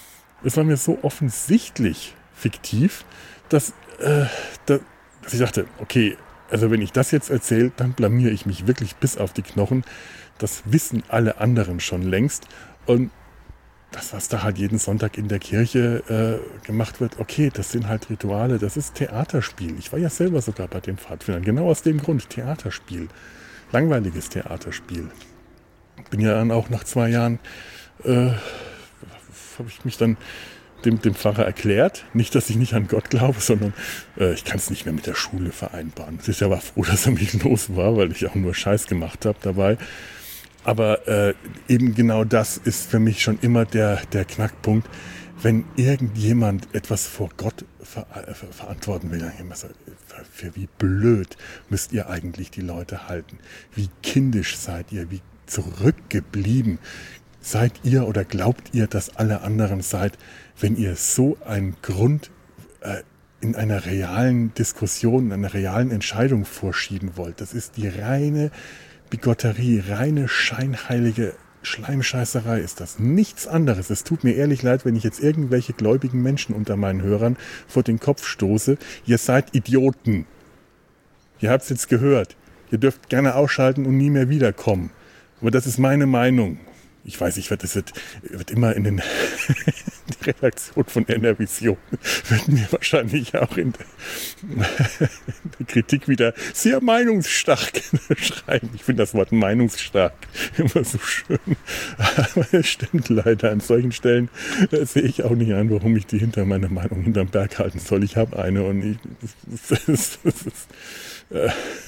es war mir so offensichtlich fiktiv, dass, äh, dass ich dachte, okay, also wenn ich das jetzt erzähle, dann blamiere ich mich wirklich bis auf die Knochen. Das wissen alle anderen schon längst. Und das, was da halt jeden Sonntag in der Kirche äh, gemacht wird, okay, das sind halt Rituale, das ist Theaterspiel. Ich war ja selber sogar bei den Pfadfindern, genau aus dem Grund, Theaterspiel. Langweiliges Theaterspiel. Bin ja dann auch nach zwei Jahren, äh, habe ich mich dann dem, dem Pfarrer erklärt. Nicht, dass ich nicht an Gott glaube, sondern äh, ich kann es nicht mehr mit der Schule vereinbaren. Ich war froh, dass er mich los war, weil ich auch nur Scheiß gemacht habe dabei. Aber äh, eben genau das ist für mich schon immer der, der Knackpunkt, wenn irgendjemand etwas vor Gott ver ver verantworten will, dann immer so, für, für wie blöd müsst ihr eigentlich die Leute halten? Wie kindisch seid ihr? Wie zurückgeblieben seid ihr oder glaubt ihr, dass alle anderen seid, wenn ihr so einen Grund äh, in einer realen Diskussion, in einer realen Entscheidung vorschieben wollt? Das ist die reine Bigotterie, reine scheinheilige Schleimscheißerei ist das. Nichts anderes. Es tut mir ehrlich leid, wenn ich jetzt irgendwelche gläubigen Menschen unter meinen Hörern vor den Kopf stoße. Ihr seid Idioten. Ihr habt es jetzt gehört. Ihr dürft gerne ausschalten und nie mehr wiederkommen. Aber das ist meine Meinung. Ich weiß, ich werde, das wird, wird immer in den die Redaktion von N R Vision wird mir wahrscheinlich auch in der, in der Kritik wieder sehr meinungsstark schreiben. Ich finde das Wort meinungsstark immer so schön. Aber es stimmt leider. An solchen Stellen äh, sehe ich auch nicht ein, warum ich die hinter meiner Meinung hinterm Berg halten soll. Ich habe eine und ich, das, das, das ist, äh,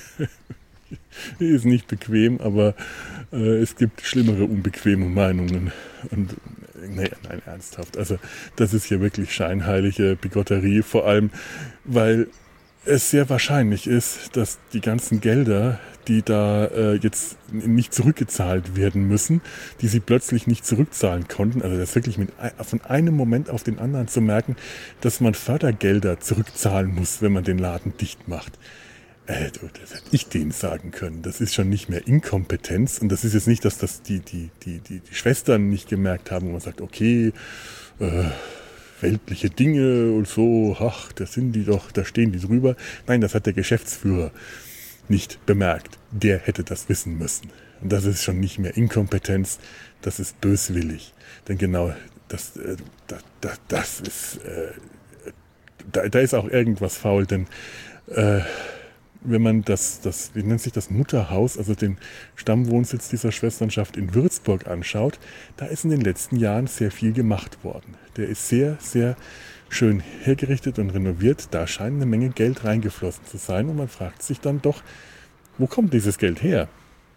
die ist nicht bequem, aber äh, es gibt schlimmere unbequeme Meinungen. Und nee, nein, ernsthaft. Also das ist hier wirklich scheinheilige Bigotterie, vor allem, weil es sehr wahrscheinlich ist, dass die ganzen Gelder, die da äh, jetzt nicht zurückgezahlt werden müssen, die sie plötzlich nicht zurückzahlen konnten, also das wirklich mit, von einem Moment auf den anderen zu merken, dass man Fördergelder zurückzahlen muss, wenn man den Laden dicht macht. Äh, das hätte ich denen sagen können. Das ist schon nicht mehr Inkompetenz. Und das ist jetzt nicht, dass das die, die, die, die, die Schwestern nicht gemerkt haben, wo man sagt, okay, äh, weltliche Dinge und so, ach, da sind die doch, da stehen die drüber. Nein, das hat der Geschäftsführer nicht bemerkt. Der hätte das wissen müssen. Und das ist schon nicht mehr Inkompetenz, das ist böswillig. Denn genau das, äh, das, das, das ist, äh, da, da ist auch irgendwas faul, denn äh, wenn man das, das, wie nennt sich das, Mutterhaus, also den Stammwohnsitz dieser Schwesternschaft in Würzburg anschaut, da ist in den letzten Jahren sehr viel gemacht worden. Der ist sehr, sehr schön hergerichtet und renoviert. Da scheint eine Menge Geld reingeflossen zu sein und man fragt sich dann doch, wo kommt dieses Geld her?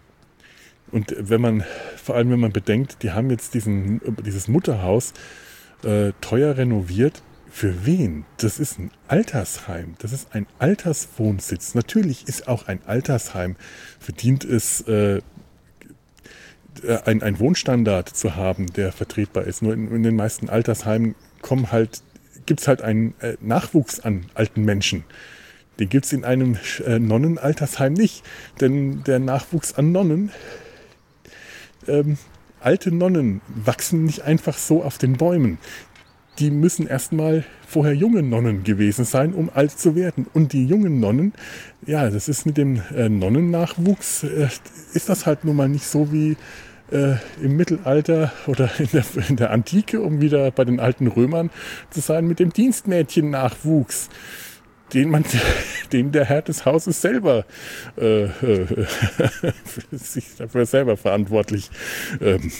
Und wenn man, vor allem wenn man bedenkt, die haben jetzt diesen, dieses Mutterhaus äh, teuer renoviert. Für wen? Das ist ein Altersheim. Das ist ein Alterswohnsitz. Natürlich ist auch ein Altersheim, verdient es, äh, ein, ein Wohnstandard zu haben, der vertretbar ist. Nur in, in den meisten Altersheimen kommen halt, gibt es halt einen äh, Nachwuchs an alten Menschen. Den gibt es in einem äh, Nonnenaltersheim nicht. Denn der Nachwuchs an Nonnen, ähm, alte Nonnen wachsen nicht einfach so auf den Bäumen. Die müssen erstmal vorher junge Nonnen gewesen sein, um alt zu werden. Und die jungen Nonnen, ja, das ist mit dem äh, Nonnennachwuchs, äh, ist das halt nun mal nicht so wie äh, im Mittelalter oder in der, in der Antike, um wieder bei den alten Römern zu sein, mit dem Dienstmädchen-Nachwuchs, den man, den der Herr des Hauses selber äh, äh, sich dafür selber verantwortlich ähm,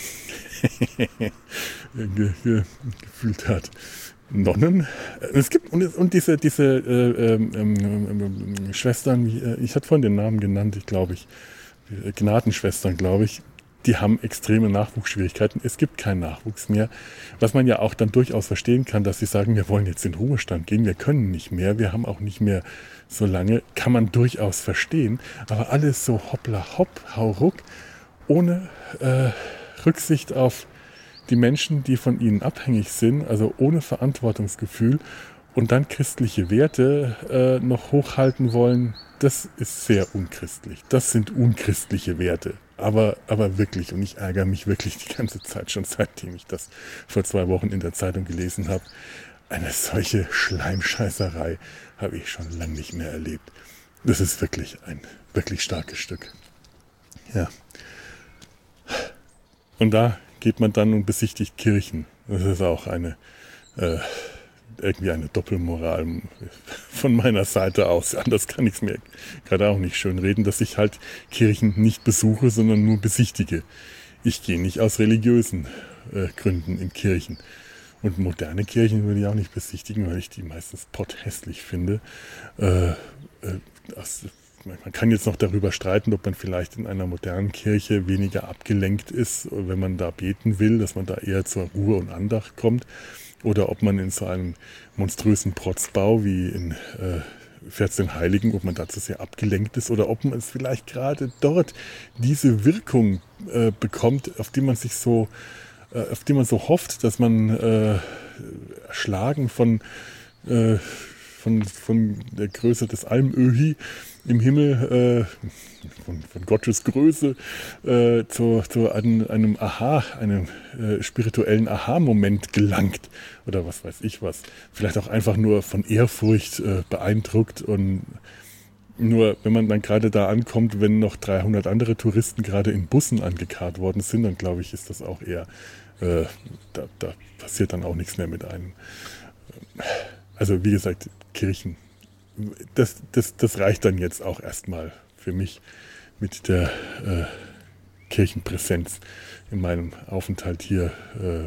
ge, ge, gefühlt hat. Nonnen. Es gibt und, und diese diese äh, ähm, ähm, Schwestern, ich hatte vorhin den Namen genannt, ich glaube ich, Gnadenschwestern, glaube ich, die haben extreme Nachwuchsschwierigkeiten. Es gibt keinen Nachwuchs mehr, was man ja auch dann durchaus verstehen kann, dass sie sagen, wir wollen jetzt in Ruhestand gehen, wir können nicht mehr, wir haben auch nicht mehr so lange, kann man durchaus verstehen, aber alles so hoppla hopp, hau ruck, ohne äh, Rücksicht auf die Menschen, die von ihnen abhängig sind, also ohne Verantwortungsgefühl und dann christliche Werte äh, noch hochhalten wollen, das ist sehr unchristlich. Das sind unchristliche Werte. Aber, aber wirklich, und ich ärgere mich wirklich die ganze Zeit, schon seitdem ich das vor zwei Wochen in der Zeitung gelesen habe. Eine solche Schleimscheißerei habe ich schon lange nicht mehr erlebt. Das ist wirklich ein wirklich starkes Stück. Ja. Und da geht man dann und besichtigt Kirchen. Das ist auch eine äh, irgendwie eine Doppelmoral von meiner Seite aus. Anders kann ich es mir gerade auch nicht schön reden, dass ich halt Kirchen nicht besuche, sondern nur besichtige. Ich gehe nicht aus religiösen äh, Gründen in Kirchen. Und moderne Kirchen würde ich auch nicht besichtigen, weil ich die meistens potthässlich finde. Äh, äh, aus man kann jetzt noch darüber streiten, ob man vielleicht in einer modernen Kirche weniger abgelenkt ist, wenn man da beten will, dass man da eher zur Ruhe und Andacht kommt, oder ob man in so einem monströsen Protzbau wie in äh, vierzehn Heiligen, ob man dazu sehr abgelenkt ist, oder ob man es vielleicht gerade dort diese Wirkung äh, bekommt, auf die man sich so, äh, auf die man so hofft, dass man äh, erschlagen von äh, Von, von der Größe des Almöhi im Himmel, äh, von, von Gottes Größe, äh, zu, zu einem, einem Aha, einem äh, spirituellen Aha-Moment gelangt. Oder was weiß ich was. Vielleicht auch einfach nur von Ehrfurcht äh, beeindruckt. Und nur wenn man dann gerade da ankommt, wenn noch dreihundert andere Touristen gerade in Bussen angekarrt worden sind, dann glaube ich, ist das auch eher, äh, da, da passiert dann auch nichts mehr mit einem. Also wie gesagt, Kirchen, das, das, das reicht dann jetzt auch erstmal für mich mit der äh, Kirchenpräsenz in meinem Aufenthalt hier. Äh,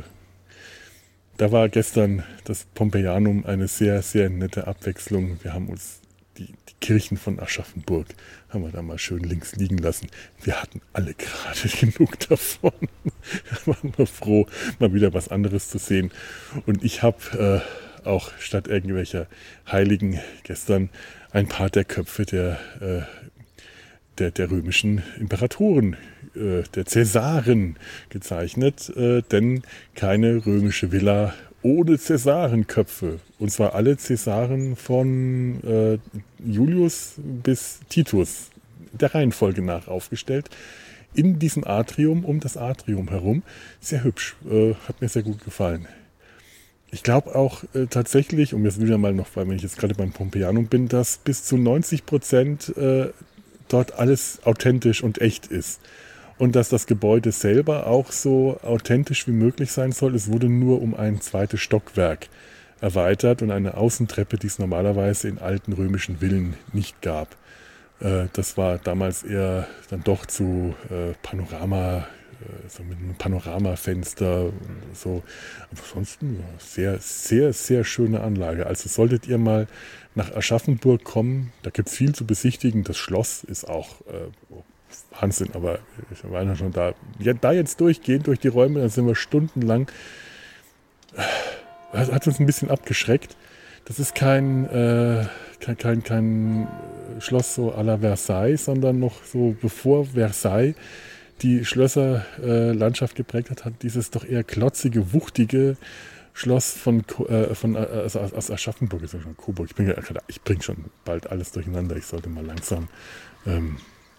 da war gestern das Pompeianum eine sehr, sehr nette Abwechslung. Wir haben uns die, die Kirchen von Aschaffenburg, haben wir da mal schön links liegen lassen. Wir hatten alle gerade genug davon. Da waren wir froh, mal wieder was anderes zu sehen. Und ich habe... Äh, auch statt irgendwelcher Heiligen gestern ein paar der Köpfe der, äh, der, der römischen Imperatoren, äh, der Cäsaren gezeichnet, äh, denn keine römische Villa ohne Cäsarenköpfe. Und zwar alle Cäsaren von äh, Julius bis Titus, der Reihenfolge nach aufgestellt, in diesem Atrium, um das Atrium herum. Sehr hübsch, äh, hat mir sehr gut gefallen. Ich glaube auch äh, tatsächlich, um jetzt wieder mal noch, weil wenn ich jetzt gerade beim Pompeianum bin, dass bis zu neunzig Prozent äh, dort alles authentisch und echt ist. Und dass das Gebäude selber auch so authentisch wie möglich sein soll. Es wurde nur um ein zweites Stockwerk erweitert und eine Außentreppe, die es normalerweise in alten römischen Villen nicht gab. Äh, das war damals eher dann doch zu äh, Panorama, so mit einem Panoramafenster, so. Aber ansonsten ja, sehr, sehr, sehr schöne Anlage. Also solltet ihr mal nach Aschaffenburg kommen, da gibt es viel zu besichtigen. Das Schloss ist auch äh, Wahnsinn, aber ich war ja schon da. Ja, da jetzt durchgehen, durch die Räume, dann sind wir stundenlang. Das hat uns ein bisschen abgeschreckt. Das ist kein, äh, kein, kein, kein Schloss so à la Versailles, sondern noch so bevor Versailles die Schlösserlandschaft äh, geprägt hat, hat dieses doch eher klotzige, wuchtige Schloss von, äh, von äh, also aus Aschaffenburg, ist ja schon Coburg. Ich, bin, ich bringe schon bald alles durcheinander. Ich sollte mal langsam. Ähm,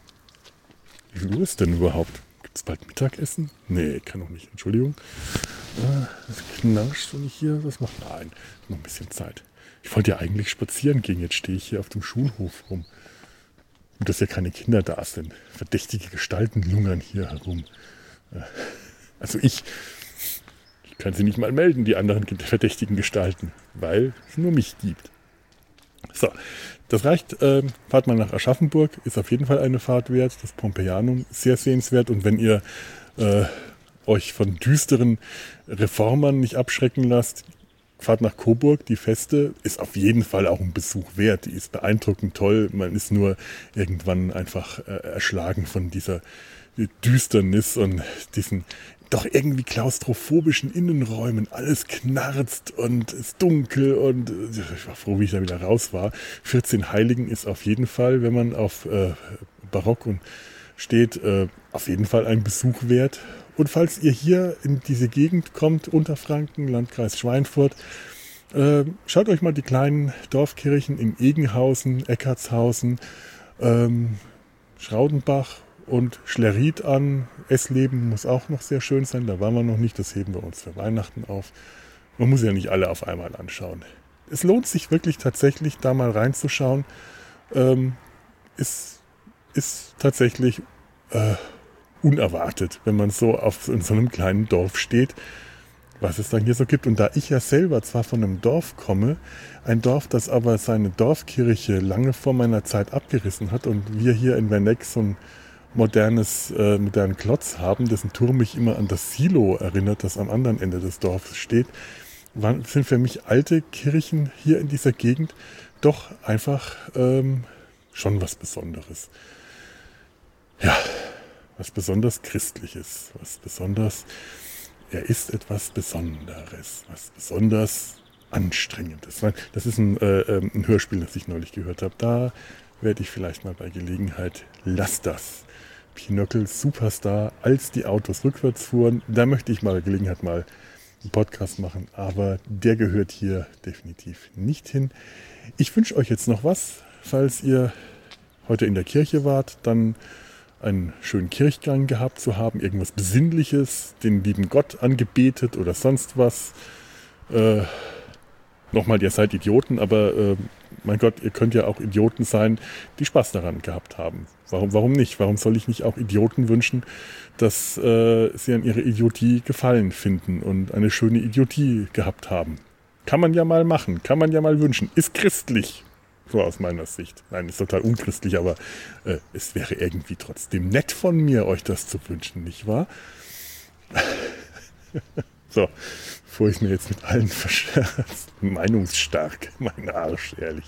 wie viel Uhr ist denn überhaupt? Gibt es bald Mittagessen? Nee, kann noch nicht. Entschuldigung. Äh, das knarscht, wenn ich hier was mache. Nein, noch ein bisschen Zeit. Ich wollte ja eigentlich spazieren gehen. Jetzt stehe ich hier auf dem Schulhof rum. Und dass ja keine Kinder da sind. Verdächtige Gestalten lungern hier herum. Also ich, ich kann sie nicht mal melden, die anderen verdächtigen Gestalten, weil es nur mich gibt. So, das reicht. Ähm, fahrt mal nach Aschaffenburg, ist auf jeden Fall eine Fahrt wert. Das Pompeianum, sehr sehenswert. Und wenn ihr äh, euch von düsteren Reformern nicht abschrecken lasst, fahrt nach Coburg, die Feste, ist auf jeden Fall auch ein Besuch wert. Die ist beeindruckend toll. Man ist nur irgendwann einfach äh, erschlagen von dieser Düsternis und diesen doch irgendwie klaustrophobischen Innenräumen. Alles knarzt und ist dunkel und äh, ich war froh, wie ich da wieder raus war. vierzehn Heiligen ist auf jeden Fall, wenn man auf äh, Barock und steht, äh, auf jeden Fall ein Besuch wert. Und falls ihr hier in diese Gegend kommt, Unterfranken, Landkreis Schweinfurt, äh, schaut euch mal die kleinen Dorfkirchen in Egenhausen, Eckartshausen, ähm, Schraudenbach und Schlerried an. Essleben muss auch noch sehr schön sein, da waren wir noch nicht, das heben wir uns für Weihnachten auf. Man muss ja nicht alle auf einmal anschauen. Es lohnt sich wirklich tatsächlich, da mal reinzuschauen. Ähm, ist, ist tatsächlich... Äh, unerwartet, wenn man so auf in so einem kleinen Dorf steht, was es dann hier so gibt. Und da ich ja selber zwar von einem Dorf komme, ein Dorf, das aber seine Dorfkirche lange vor meiner Zeit abgerissen hat und wir hier in Werneck so ein modernes, äh, modernen Klotz haben, dessen Turm mich immer an das Silo erinnert, das am anderen Ende des Dorfes steht, waren, sind für mich alte Kirchen hier in dieser Gegend doch einfach ähm, schon was Besonderes. Ja, was besonders Christliches, was besonders, er ist etwas Besonderes, was besonders Anstrengendes. Das ist ein, äh, ein Hörspiel, das ich neulich gehört habe. Da werde ich vielleicht mal bei Gelegenheit, lass das. Pinocchio Superstar, als die Autos rückwärts fuhren. Da möchte ich mal bei Gelegenheit mal einen Podcast machen, aber der gehört hier definitiv nicht hin. Ich wünsche euch jetzt noch was, falls ihr heute in der Kirche wart, dann einen schönen Kirchgang gehabt zu haben, irgendwas Besinnliches, den lieben Gott angebetet oder sonst was. Äh, Nochmal, ihr seid Idioten, aber äh, mein Gott, ihr könnt ja auch Idioten sein, die Spaß daran gehabt haben. Warum, warum nicht? Warum soll ich nicht auch Idioten wünschen, dass äh, sie an ihrer Idiotie Gefallen finden und eine schöne Idiotie gehabt haben? Kann man ja mal machen, kann man ja mal wünschen. Ist christlich, so aus meiner Sicht. Nein, ist total unchristlich, aber äh, es wäre irgendwie trotzdem nett von mir, euch das zu wünschen, nicht wahr? So, bevor ich mir jetzt mit allen verscherzt, meinungsstark, mein Arsch, ehrlich.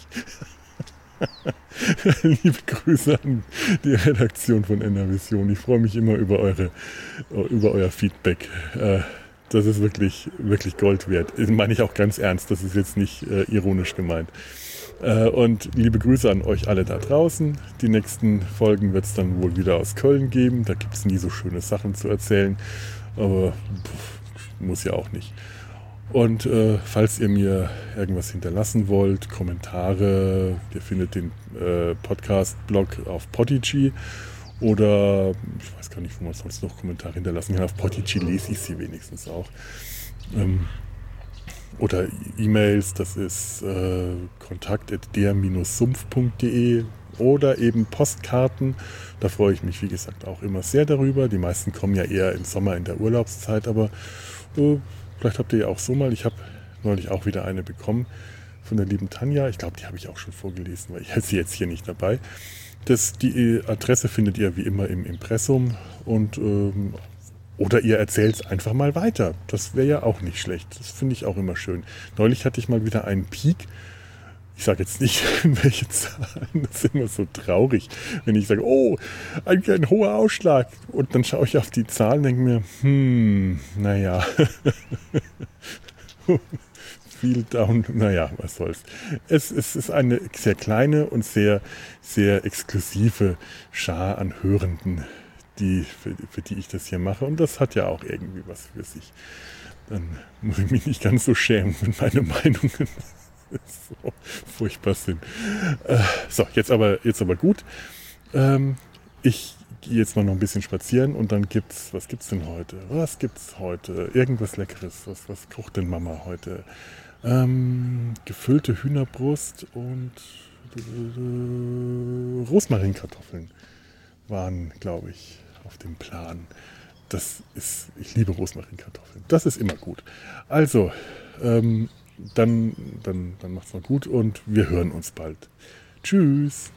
Liebe Grüße an die Redaktion von Enervision. Ich freue mich immer über eure, über euer Feedback. Das ist wirklich, wirklich Gold wert. Das meine ich auch ganz ernst, das ist jetzt nicht äh, ironisch gemeint. Äh, und liebe Grüße an euch alle da draußen. Die nächsten Folgen wird es dann wohl wieder aus Köln geben. Da gibt es nie so schöne Sachen zu erzählen. Aber pff, muss ja auch nicht. Und äh, falls ihr mir irgendwas hinterlassen wollt, Kommentare, ihr findet den äh, Podcast-Blog auf Podigy oder ich weiß gar nicht, wo man sonst noch Kommentare hinterlassen kann. Auf Podigy lese ich sie wenigstens auch. Ähm, oder E-Mails, das ist äh, kontakt at der Bindestrich sumpf punkt de oder eben Postkarten. Da freue ich mich, wie gesagt, auch immer sehr darüber. Die meisten kommen ja eher im Sommer in der Urlaubszeit, aber äh, vielleicht habt ihr ja auch so mal. Ich habe neulich auch wieder eine bekommen von der lieben Tanja. Ich glaube, die habe ich auch schon vorgelesen, weil ich hätte sie jetzt hier nicht dabei. Das, die Adresse findet ihr wie immer im Impressum und ähm, oder ihr erzählt es einfach mal weiter. Das wäre ja auch nicht schlecht. Das finde ich auch immer schön. Neulich hatte ich mal wieder einen Peak. Ich sage jetzt nicht, welche Zahlen. Das ist immer so traurig, wenn ich sage, oh, ein, ein hoher Ausschlag. Und dann schaue ich auf die Zahlen und denke mir, hm, naja. Viel down, naja, was soll's. Es, es ist eine sehr kleine und sehr, sehr exklusive Schar an Hörenden, die, für, für die ich das hier mache. Und das hat ja auch irgendwie was für sich. Dann muss ich mich nicht ganz so schämen, wenn meine Meinungen so furchtbar sind. Äh, so, jetzt aber, jetzt aber gut. Ähm, ich gehe jetzt mal noch ein bisschen spazieren und dann gibt's, was gibt's denn heute? Was gibt's heute? Irgendwas Leckeres. Was, was kocht denn Mama heute? Ähm, gefüllte Hühnerbrust und äh, Rosmarinkartoffeln waren, glaube ich, auf dem Plan. Das ist, ich liebe Rosmarinkartoffeln. Das ist immer gut. Also, ähm, dann, dann, dann macht's mal gut und wir hören uns bald. Tschüss.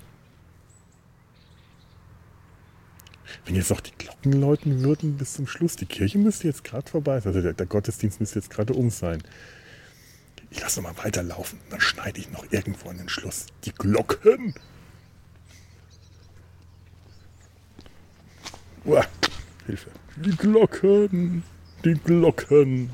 Wenn jetzt noch die Glocken läuten würden bis zum Schluss, die Kirche müsste jetzt gerade vorbei sein, also der, der Gottesdienst müsste jetzt gerade um sein. Ich lasse noch mal weiterlaufen, dann schneide ich noch irgendwo an den Schluss. Die Glocken! Uah, Hilfe. Die Glocken! Die Glocken!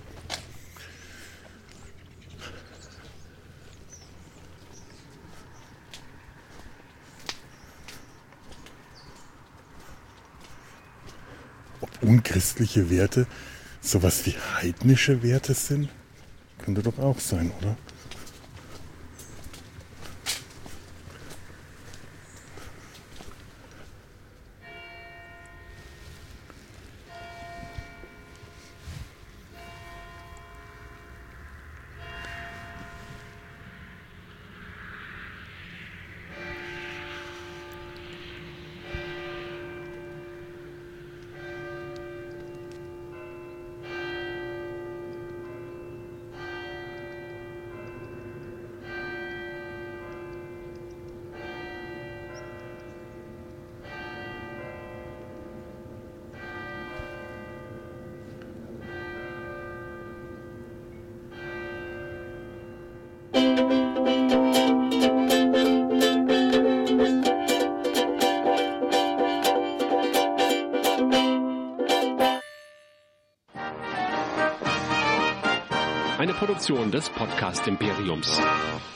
Ob unchristliche Werte sowas wie heidnische Werte sind? Könnte doch auch sein, oder? Eine Produktion des Podcast Imperiums.